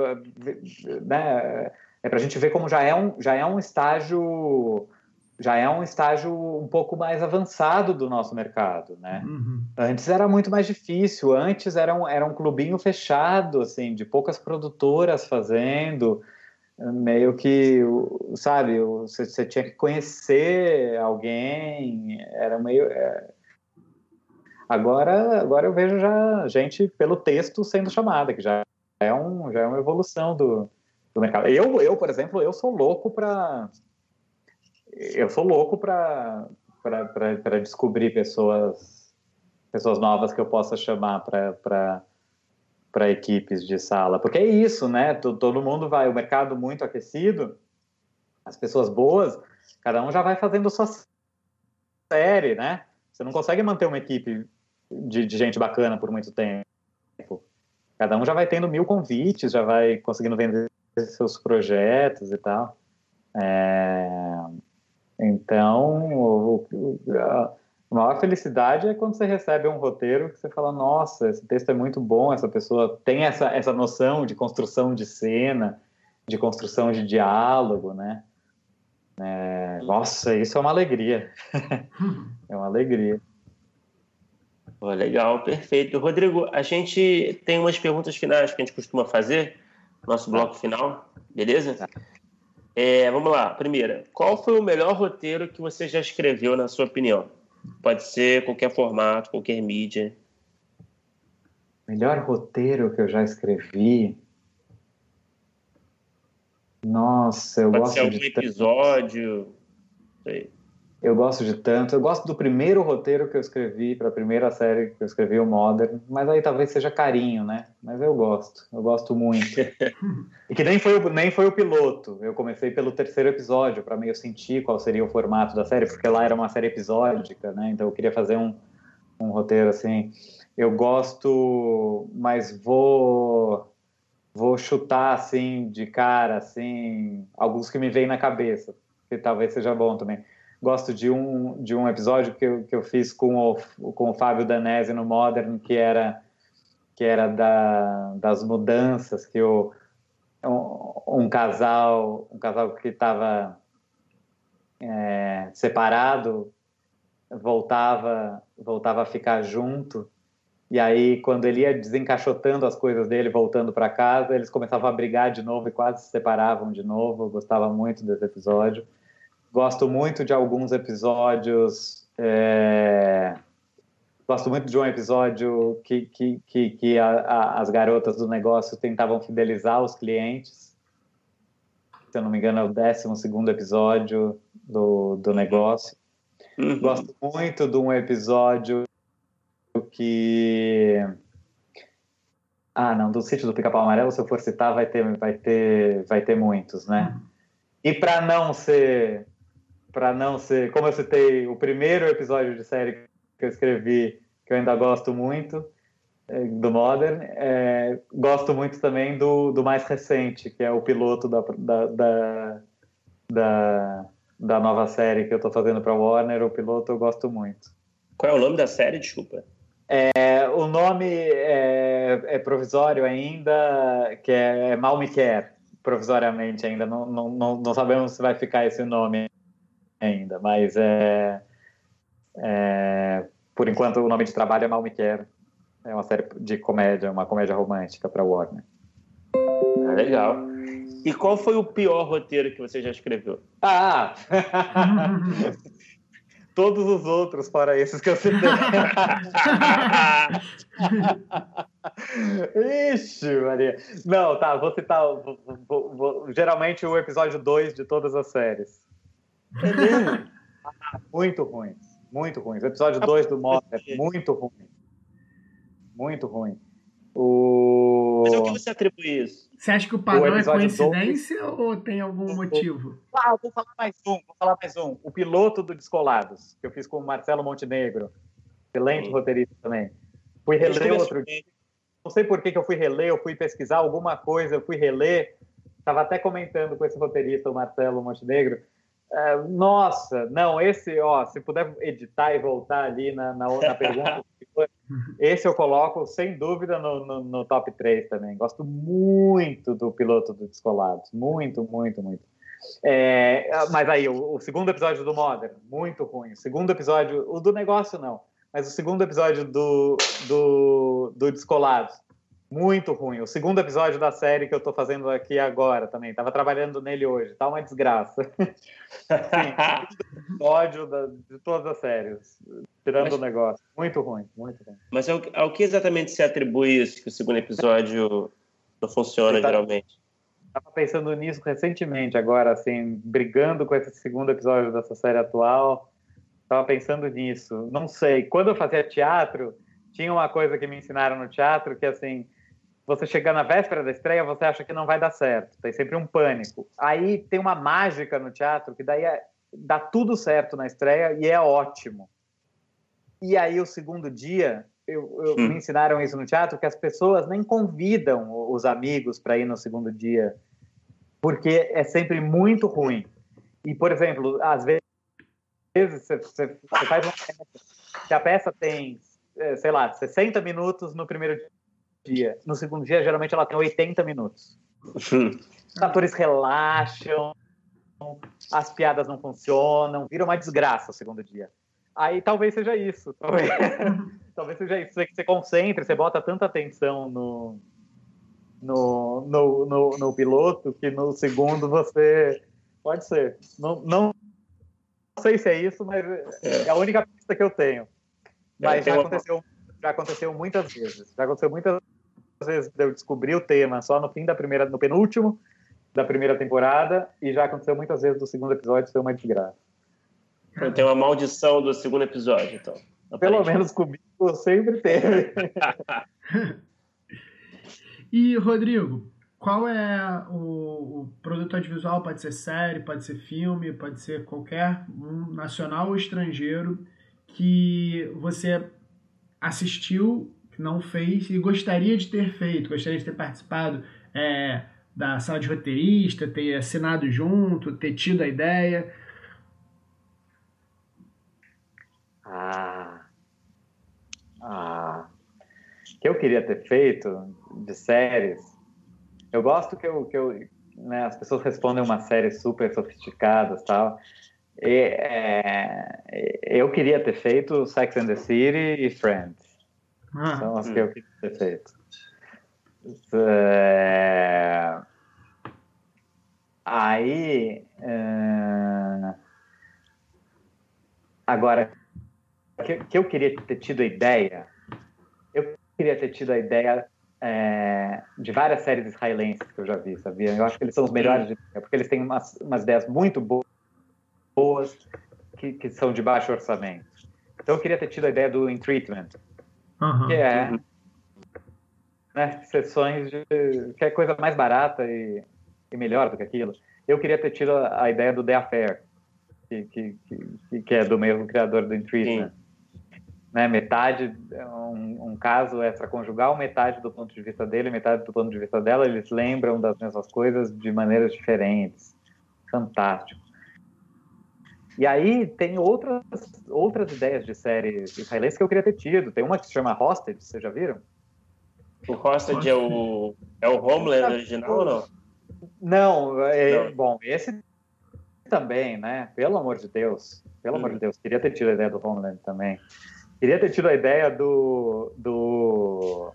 né, é para a gente ver como já é um, já é um estágio... já é um estágio um pouco mais avançado do nosso mercado, né? Uhum. Antes era muito mais difícil, antes era um, era um clubinho fechado, assim, de poucas produtoras fazendo, meio que, sabe, você, você tinha que conhecer alguém, era meio... É... Agora, agora eu vejo já gente pelo texto sendo chamada, que já é, um, já é uma evolução do, do mercado. Eu, eu, por exemplo, eu sou louco para... Eu sou louco para para descobrir pessoas pessoas novas que eu possa chamar para para equipes de sala, porque é isso, né? Todo mundo vai, o mercado muito aquecido, as pessoas boas, cada um já vai fazendo sua série, né? Você não consegue manter uma equipe de, de gente bacana por muito tempo. Cada um já vai tendo mil convites, já vai conseguindo vender seus projetos e tal. É... Então, a maior felicidade é quando você recebe um roteiro que você fala, nossa, esse texto é muito bom, essa pessoa tem essa, essa noção de construção de cena, de construção de diálogo, né? É, nossa, isso é uma alegria. É uma alegria.
Pô, legal, perfeito. Rodrigo, a gente tem umas perguntas finais que a gente costuma fazer, nosso bloco final, beleza? Tá. É, vamos lá, primeira, qual foi o melhor roteiro que você já escreveu, na sua opinião? Pode ser qualquer formato, qualquer mídia.
Melhor roteiro que eu já escrevi. Nossa, eu
Pode
gosto
ser algum
de
episódio. Sei.
Eu gosto de tanto. Eu gosto do primeiro roteiro que eu escrevi, para a primeira série que eu escrevi, o Modern, mas aí talvez seja carinho, né? Mas eu gosto, eu gosto muito. E que nem foi, o, nem foi o piloto. Eu comecei pelo terceiro episódio, para meio sentir qual seria o formato da série, porque lá era uma série episódica, né? Então eu queria fazer um, um roteiro assim. Eu gosto, mas vou. Vou chutar, assim, de cara, assim, alguns que me vêm na cabeça, que talvez seja bom também. Gosto de um, de um episódio que eu, que eu fiz com o, com o Fábio Danese no Modern, que era, que era da, das mudanças, que o, um, um casal um casal que estava é, separado voltava, voltava a ficar junto. E aí, quando ele ia desencaixotando as coisas dele, voltando para casa, eles começavam a brigar de novo e quase se separavam de novo. Eu gostava muito desse episódio. Gosto muito de alguns episódios... É... Gosto muito de um episódio que, que, que, que a, a, as garotas do negócio tentavam fidelizar os clientes. Se eu não me engano, é o décimo segundo episódio do, do negócio. Uhum. Gosto muito de um episódio que... Ah, não, do Sítio do Pica-Pau Amarelo, se eu for citar, vai ter, vai ter, vai ter muitos, né? E para não ser, para não ser, como eu citei, o primeiro episódio de série que eu escrevi, que eu ainda gosto muito, do Modern, é, gosto muito também do, do mais recente, que é o piloto da, da, da, da, da nova série que eu estou fazendo para a Warner. O piloto eu gosto muito.
Qual é o nome da série, desculpa?
É, o nome é, é provisório ainda, que é Mal Me Quer, provisoriamente ainda. Não, não, não sabemos se vai ficar esse nome ainda, mas é, é, por enquanto o nome de trabalho é Mal Me Quer. É uma série de comédia, uma comédia romântica para Warner.
Ah, legal. E qual foi o pior roteiro que você já escreveu?
Ah! Todos os outros, fora esses que eu citei. Ixi, Maria. Não, tá, vou citar. Vou, vou, vou, geralmente o episódio dois de todas as séries.
É mesmo?
Muito ruim. Muito ruim. O episódio dois do Modern é muito ruim. Muito ruim. O...
Mas ao que você atribui isso?
Você acha que o padrão o é coincidência dois... ou tem algum motivo?
Ah, vou falar mais um, vou falar mais um. O piloto do Descolados, que eu fiz com o Marcelo Montenegro. Excelente hum. roteirista também. Fui reler outro dia. Não sei por que, que eu fui reler, eu fui pesquisar alguma coisa, eu fui reler. Estava até comentando com esse roteirista, o Marcelo Montenegro. Uh, nossa, não, esse, ó, se puder editar e voltar ali na, na, na pergunta, esse eu coloco sem dúvida no, no, no top três também. Gosto muito do piloto do Descolados. Muito, muito, muito. É, mas aí, o, o segundo episódio do Modern, muito ruim. O segundo episódio, o do negócio não, mas o segundo episódio do, do, do Descolados, muito ruim. O segundo episódio da série que eu tô fazendo aqui agora também, tava trabalhando nele hoje, tá uma desgraça. Sim, ódio da, de todas as séries, tirando mas, o negócio. Muito ruim, muito ruim.
Mas ao, ao que exatamente se atribui isso, que o segundo episódio não funciona tá, geralmente?
Tava pensando nisso recentemente agora, assim, brigando com esse segundo episódio dessa série atual. Tava pensando nisso. Não sei, quando eu fazia teatro, tinha uma coisa que me ensinaram no teatro, que assim, você chegar na véspera da estreia, você acha que não vai dar certo. Tem sempre um pânico. Aí tem uma mágica no teatro, que daí é, dá tudo certo na estreia e é ótimo. E aí o segundo dia, eu, eu, hum. me ensinaram isso no teatro, que as pessoas nem convidam os amigos para ir no segundo dia, porque é sempre muito ruim. E, por exemplo, às vezes você, você, você faz uma peça, que a peça tem, sei lá, sessenta minutos no primeiro dia. No segundo dia, geralmente, ela tem oitenta minutos. Os atores relaxam, as piadas não funcionam, vira uma desgraça o segundo dia. Aí talvez seja isso. Talvez, talvez seja isso. Você, você concentre, você bota tanta atenção no, no, no, no, no piloto que no segundo você... Pode ser. Não, não sei se é isso, mas é a única pista que eu tenho. Mas já aconteceu, já aconteceu muitas vezes. Já aconteceu muitas vezes de eu descobrir o tema só no fim da primeira, no penúltimo da primeira temporada, e já aconteceu muitas vezes do segundo episódio ser uma desgraça.
Então, tem uma maldição do segundo episódio, então.
Pelo menos comigo sempre teve.
E, Rodrigo, qual é o, o produto audiovisual? Pode ser série, pode ser filme, pode ser qualquer, um nacional ou estrangeiro, que você assistiu, que não fez e gostaria de ter feito, gostaria de ter participado é, da sala de roteirista, ter assinado junto, ter tido a ideia?
Ah, ah, que eu queria ter feito de séries. Eu gosto que eu, que eu né, as pessoas respondem umas séries super sofisticadas, tal. E, é, eu queria ter feito Sex and the City e Friends. Ah, São as hum. que eu queria ter feito. É, aí, é, agora, que, que eu queria ter tido a ideia, eu queria ter tido a ideia é, de várias séries israelenses que eu já vi, sabia? Eu acho que eles são os melhores, de, porque eles têm umas, umas ideias muito boas que, que são de baixo orçamento. Então eu queria ter tido a ideia do In Treatment, uhum. que é uhum. né, sessões de que é coisa mais barata e, e melhor do que aquilo. Eu queria ter tido a, a ideia do The Affair, que, que, que, que é do mesmo criador do In Treatment. Né, metade um, um caso extraconjugal, metade do ponto de vista dele, metade do ponto de vista dela, eles lembram das mesmas coisas de maneiras diferentes. Fantástico. E aí tem outras, outras ideias de séries israelenses que eu queria ter tido. Tem uma que se chama Hostage, vocês já viram?
O Hostage é o, é o Homeland original ou não?
Não, é, não, bom, esse também, né? Pelo amor de Deus. Pelo hum. amor de Deus, queria ter tido a ideia do Homeland também. Queria ter tido a ideia do do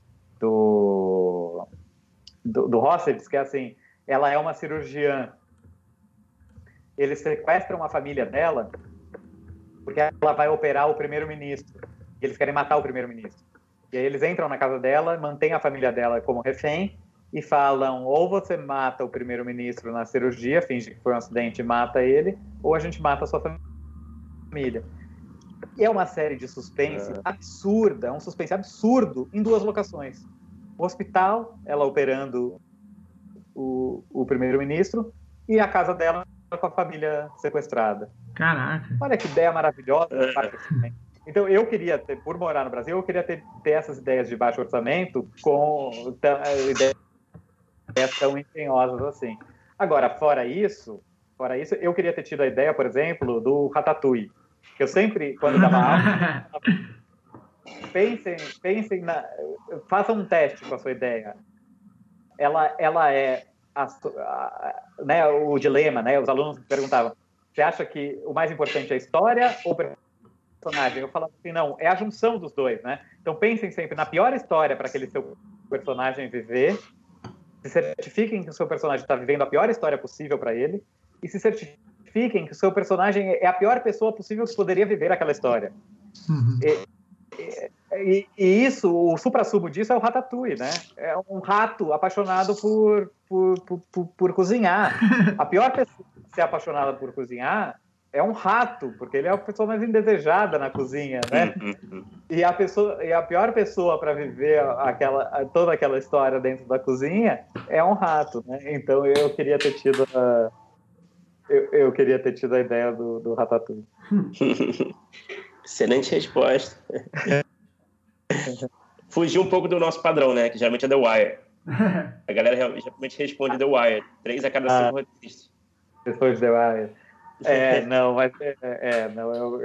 do, do, do Hostage, que é assim, ela é uma cirurgiã. Eles sequestram a família dela porque ela vai operar o primeiro-ministro. E eles querem matar o primeiro-ministro. E aí eles entram na casa dela, mantêm a família dela como refém e falam, ou você mata o primeiro-ministro na cirurgia, finge que foi um acidente e mata ele, ou a gente mata a sua família. E é uma série de suspense é. absurda, um suspense absurdo em duas locações. O hospital, ela operando o, o primeiro-ministro, e a casa dela com a família sequestrada.
Caraca!
Olha que ideia maravilhosa. É. Então, eu queria ter, por morar no Brasil, eu queria ter, ter essas ideias de baixo orçamento com ideias tão empenhosas assim. Agora, fora isso, fora isso, eu queria ter tido a ideia, por exemplo, do Ratatouille. Eu sempre, quando dava aula, pensem, pensem na, façam um teste com a sua ideia. Ela, ela é a, a, né, o dilema, né? Os alunos perguntavam: você acha que o mais importante é a história ou o personagem? Eu falava assim, não, é a junção dos dois, né? Então pensem sempre na pior história para aquele seu personagem viver, se certifiquem que o seu personagem está vivendo a pior história possível para ele e se certifiquem Fiquem que o seu personagem é a pior pessoa possível que poderia viver aquela história. Uhum. E, e, e isso, o supra-sumo disso é o Ratatouille, né? É um rato apaixonado por, por, por, por, por cozinhar. A pior pessoa que ser apaixonada por cozinhar é um rato, porque ele é a pessoa mais indesejada na cozinha, né? E a, pessoa, e a pior pessoa para viver aquela, toda aquela história dentro da cozinha é um rato, né? Então eu queria ter tido a... Eu, eu queria ter tido a ideia do, do Ratatouille.
Excelente resposta. Fugiu um pouco do nosso padrão, né? Que geralmente é The Wire. A galera geralmente responde The Wire. Três a cada ah, cinco roteiristas.
Depois The Wire. É, não, mas... É, é não, eu...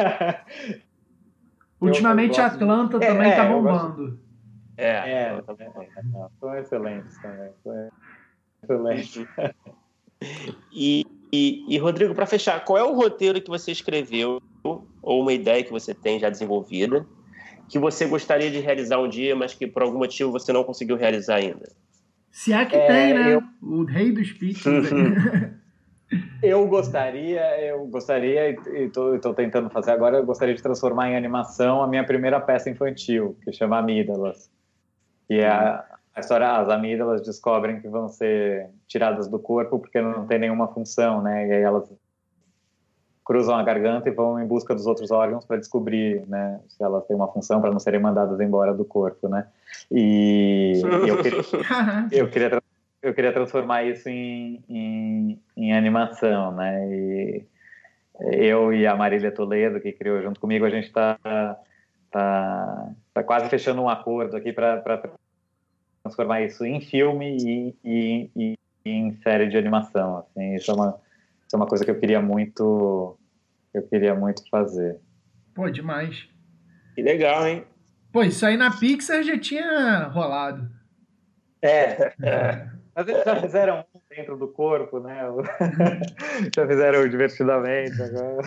Ultimamente eu, eu Atlanta de... também é, tá bombando.
É, é, também. Não, são excelentes também. São excelentes.
E... E, e, Rodrigo, para fechar, qual é o roteiro que você escreveu, ou uma ideia que você tem já desenvolvida, que você gostaria de realizar um dia, mas que por algum motivo você não conseguiu realizar ainda?
Se é que é, tem, né? Eu... O rei dos pitches.
Eu gostaria, eu gostaria, e estou tentando fazer agora, eu gostaria de transformar em animação a minha primeira peça infantil, que chama Amígdalas. E é a, a história, as amígdalas descobrem que vão ser tiradas do corpo porque não tem nenhuma função, né? E aí elas cruzam a garganta e vão em busca dos outros órgãos para descobrir, né, se elas têm uma função para não serem mandadas embora do corpo, né? E, e eu queria, eu queria eu queria transformar isso em, em, em animação, né? E eu e a Marília Toledo, que criou junto comigo, a gente está tá, tá quase fechando um acordo aqui para transformar isso em filme e, e, e, e em série de animação. Assim, isso é uma, isso é uma coisa que eu queria muito, eu queria muito fazer.
Pô, demais.
Que legal, hein?
Pô, isso aí na Pixar já tinha rolado.
É, é. Mas eles já fizeram um dentro do corpo, né? Já fizeram divertidamente agora.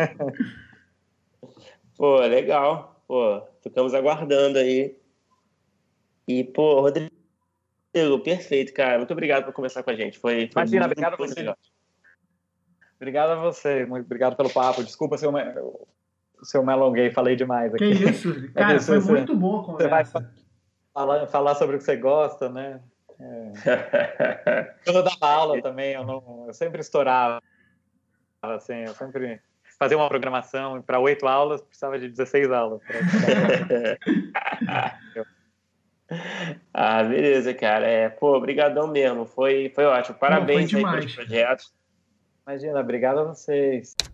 Pô, legal. Pô, ficamos aguardando aí. E, pô, Rodrigo, perfeito, cara. Muito obrigado por conversar com a gente. Foi, foi
Imagina,
muito,
obrigado a
muito
você.
legal.
Obrigado a você. Muito obrigado pelo papo. Desculpa se eu me, se eu me alonguei, falei demais aqui.
Que isso? Cara, é foi você, muito boa a conversa. Você vai
falar, falar sobre o que você gosta, né? É. Quando eu dava aula também, eu, não, eu sempre estourava, assim, eu sempre fazia uma programação para oito aulas, precisava de dezesseis aulas.
Ah, beleza, cara. É, pô, brigadão mesmo, foi, foi ótimo. Parabéns
Pô, foi
aí pelos projetos.
Imagina, obrigado a vocês.